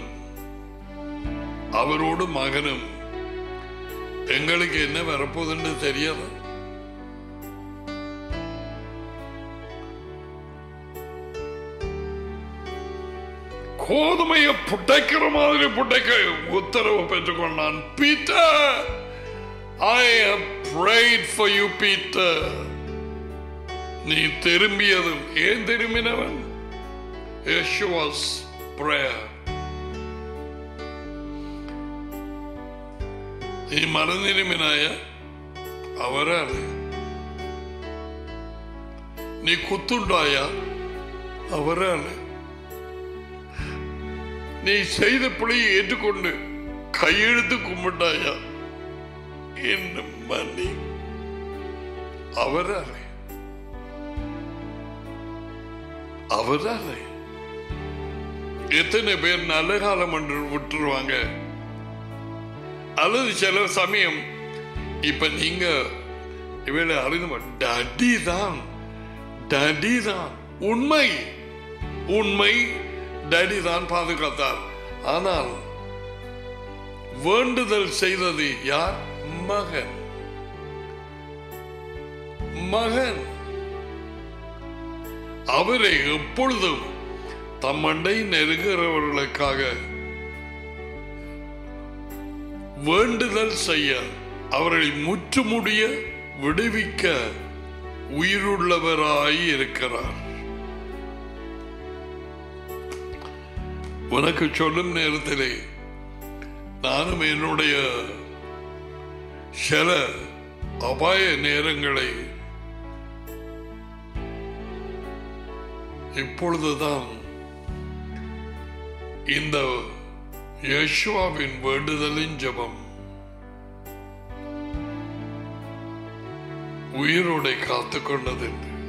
அவரோடு மகனும். எங்களுக்கு என்ன வரப்போகுதுன்னு தெரியாது. கோதுமையை புட்டைக்கிற மாதிரி புட்டைக்க உத்தரவு பெற்றுக்கொண்டான். Peter, I have prayed for you, Peter. நீ திரும்பியதும் ஏன் திரும்பினவன்? Yeshua's prayer. நீ மறந்திரும்பினாய அவரால். நீ குத்துண்டாயா அவரால். நீ செய்த பிழையை ஏற்றுக்கொண்டு கையெழுத்து கும்பிட்டாயா என்ன மன்னி அவராலே. அவராலே எத்தனை பேர் நல்ல காலம் என்று விட்டுருவாங்க. அல்லது சில சமயம் இப்ப நீங்க இவளை அறிந்து டடி தான், டடி தான் உண்மை, உண்மை. டடி தான் பாதுகாத்தார். ஆனால் வேண்டுதல் செய்தது யார்? மகன். மகன் அவரை எப்பொழுதும் தம்மண்டை நெருங்குகிறவர்களுக்காக வேண்டுதல் செய்ய, அவர்களை முற்றுமுடிய விடுவிக்க உயிருள்ளவராய் இருக்கிறார். உனக்கு சொல்லும் நேரத்திலே நானும் என்னுடைய சில அபாய நேரங்களை இப்பொழுதுதான் இந்த யெஷுவாவின் வேண்டுதலின் ஜெபம் உயிரோடை காத்துக்கொண்டது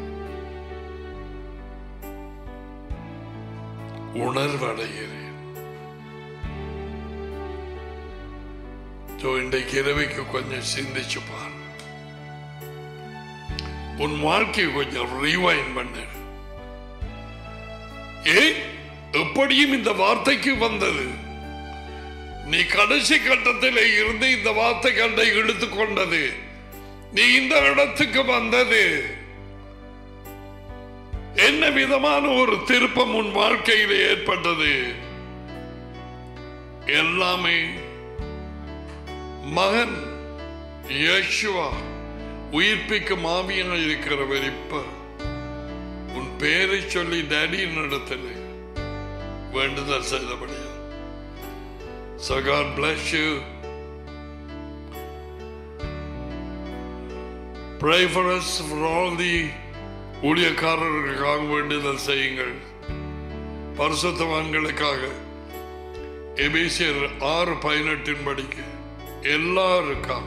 உணர்வடைகிறேன். இன்றைக்கு இரவைக்கு கொஞ்சம் சிந்திச்சு பார். உன் வாழ்க்கையை கொஞ்சம் ரீவைண்ட் பண்ணு. எப்படியும் இந்த வார்த்தைக்கு வந்தது. நீ கடைசி கட்டத்தில் இருந்து இந்த வார்த்தை கண்டை இழுத்து கொண்டது. நீ இந்த இடத்துக்கு வந்தது என்ன விதமான ஒரு திருப்பம் உன் வாழ்க்கையில் ஏற்பட்டது? எல்லாமே மகன் யெஷுவா உயிர்ப்பிக்கும் ஆவியாக இருக்கிறவர். இப்ப உன் பேரை சொல்லி டேடியின் இடத்துல வேண்டுதல் செய்தபடியா. So God bless you. Pray for us, for all the ஊழியக்காரர்களுக்காக வேண்டுதல் செய்யுங்கள். பரிசுத்தவான்களுக்காக எபேசியர் 6:18 படிக்கு எல்லாருக்காக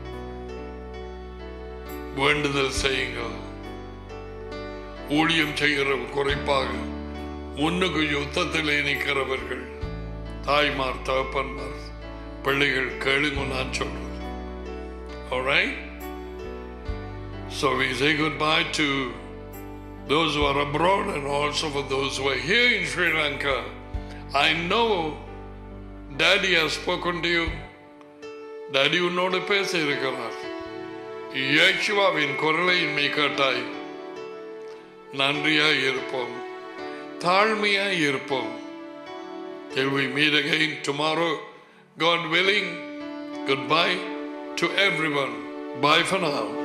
வேண்டுதல் செய்யுங்கள். ஊழியம் செய்கிற குறிப்பாக முன்னுக்கு யுத்தத்திலே நிற்கிறவர்கள், தாய்மார், தகப்பன்மார், பிள்ளைகள், கேளுங்க நான் சொல்றது. Alright? So we say goodbye to those who are abroad and also for those who are here in Sri Lanka. I know Daddy has spoken to you. Daddy உன்னோடு பேச இருக்கிறார். யெஷுவாவின் குரலை நீ கேட்டாய். நன்றியாய் இருப்போம், தாழ்மையாய் இருப்போம். Till we meet again tomorrow, God willing. Goodbye to everyone. Bye for now.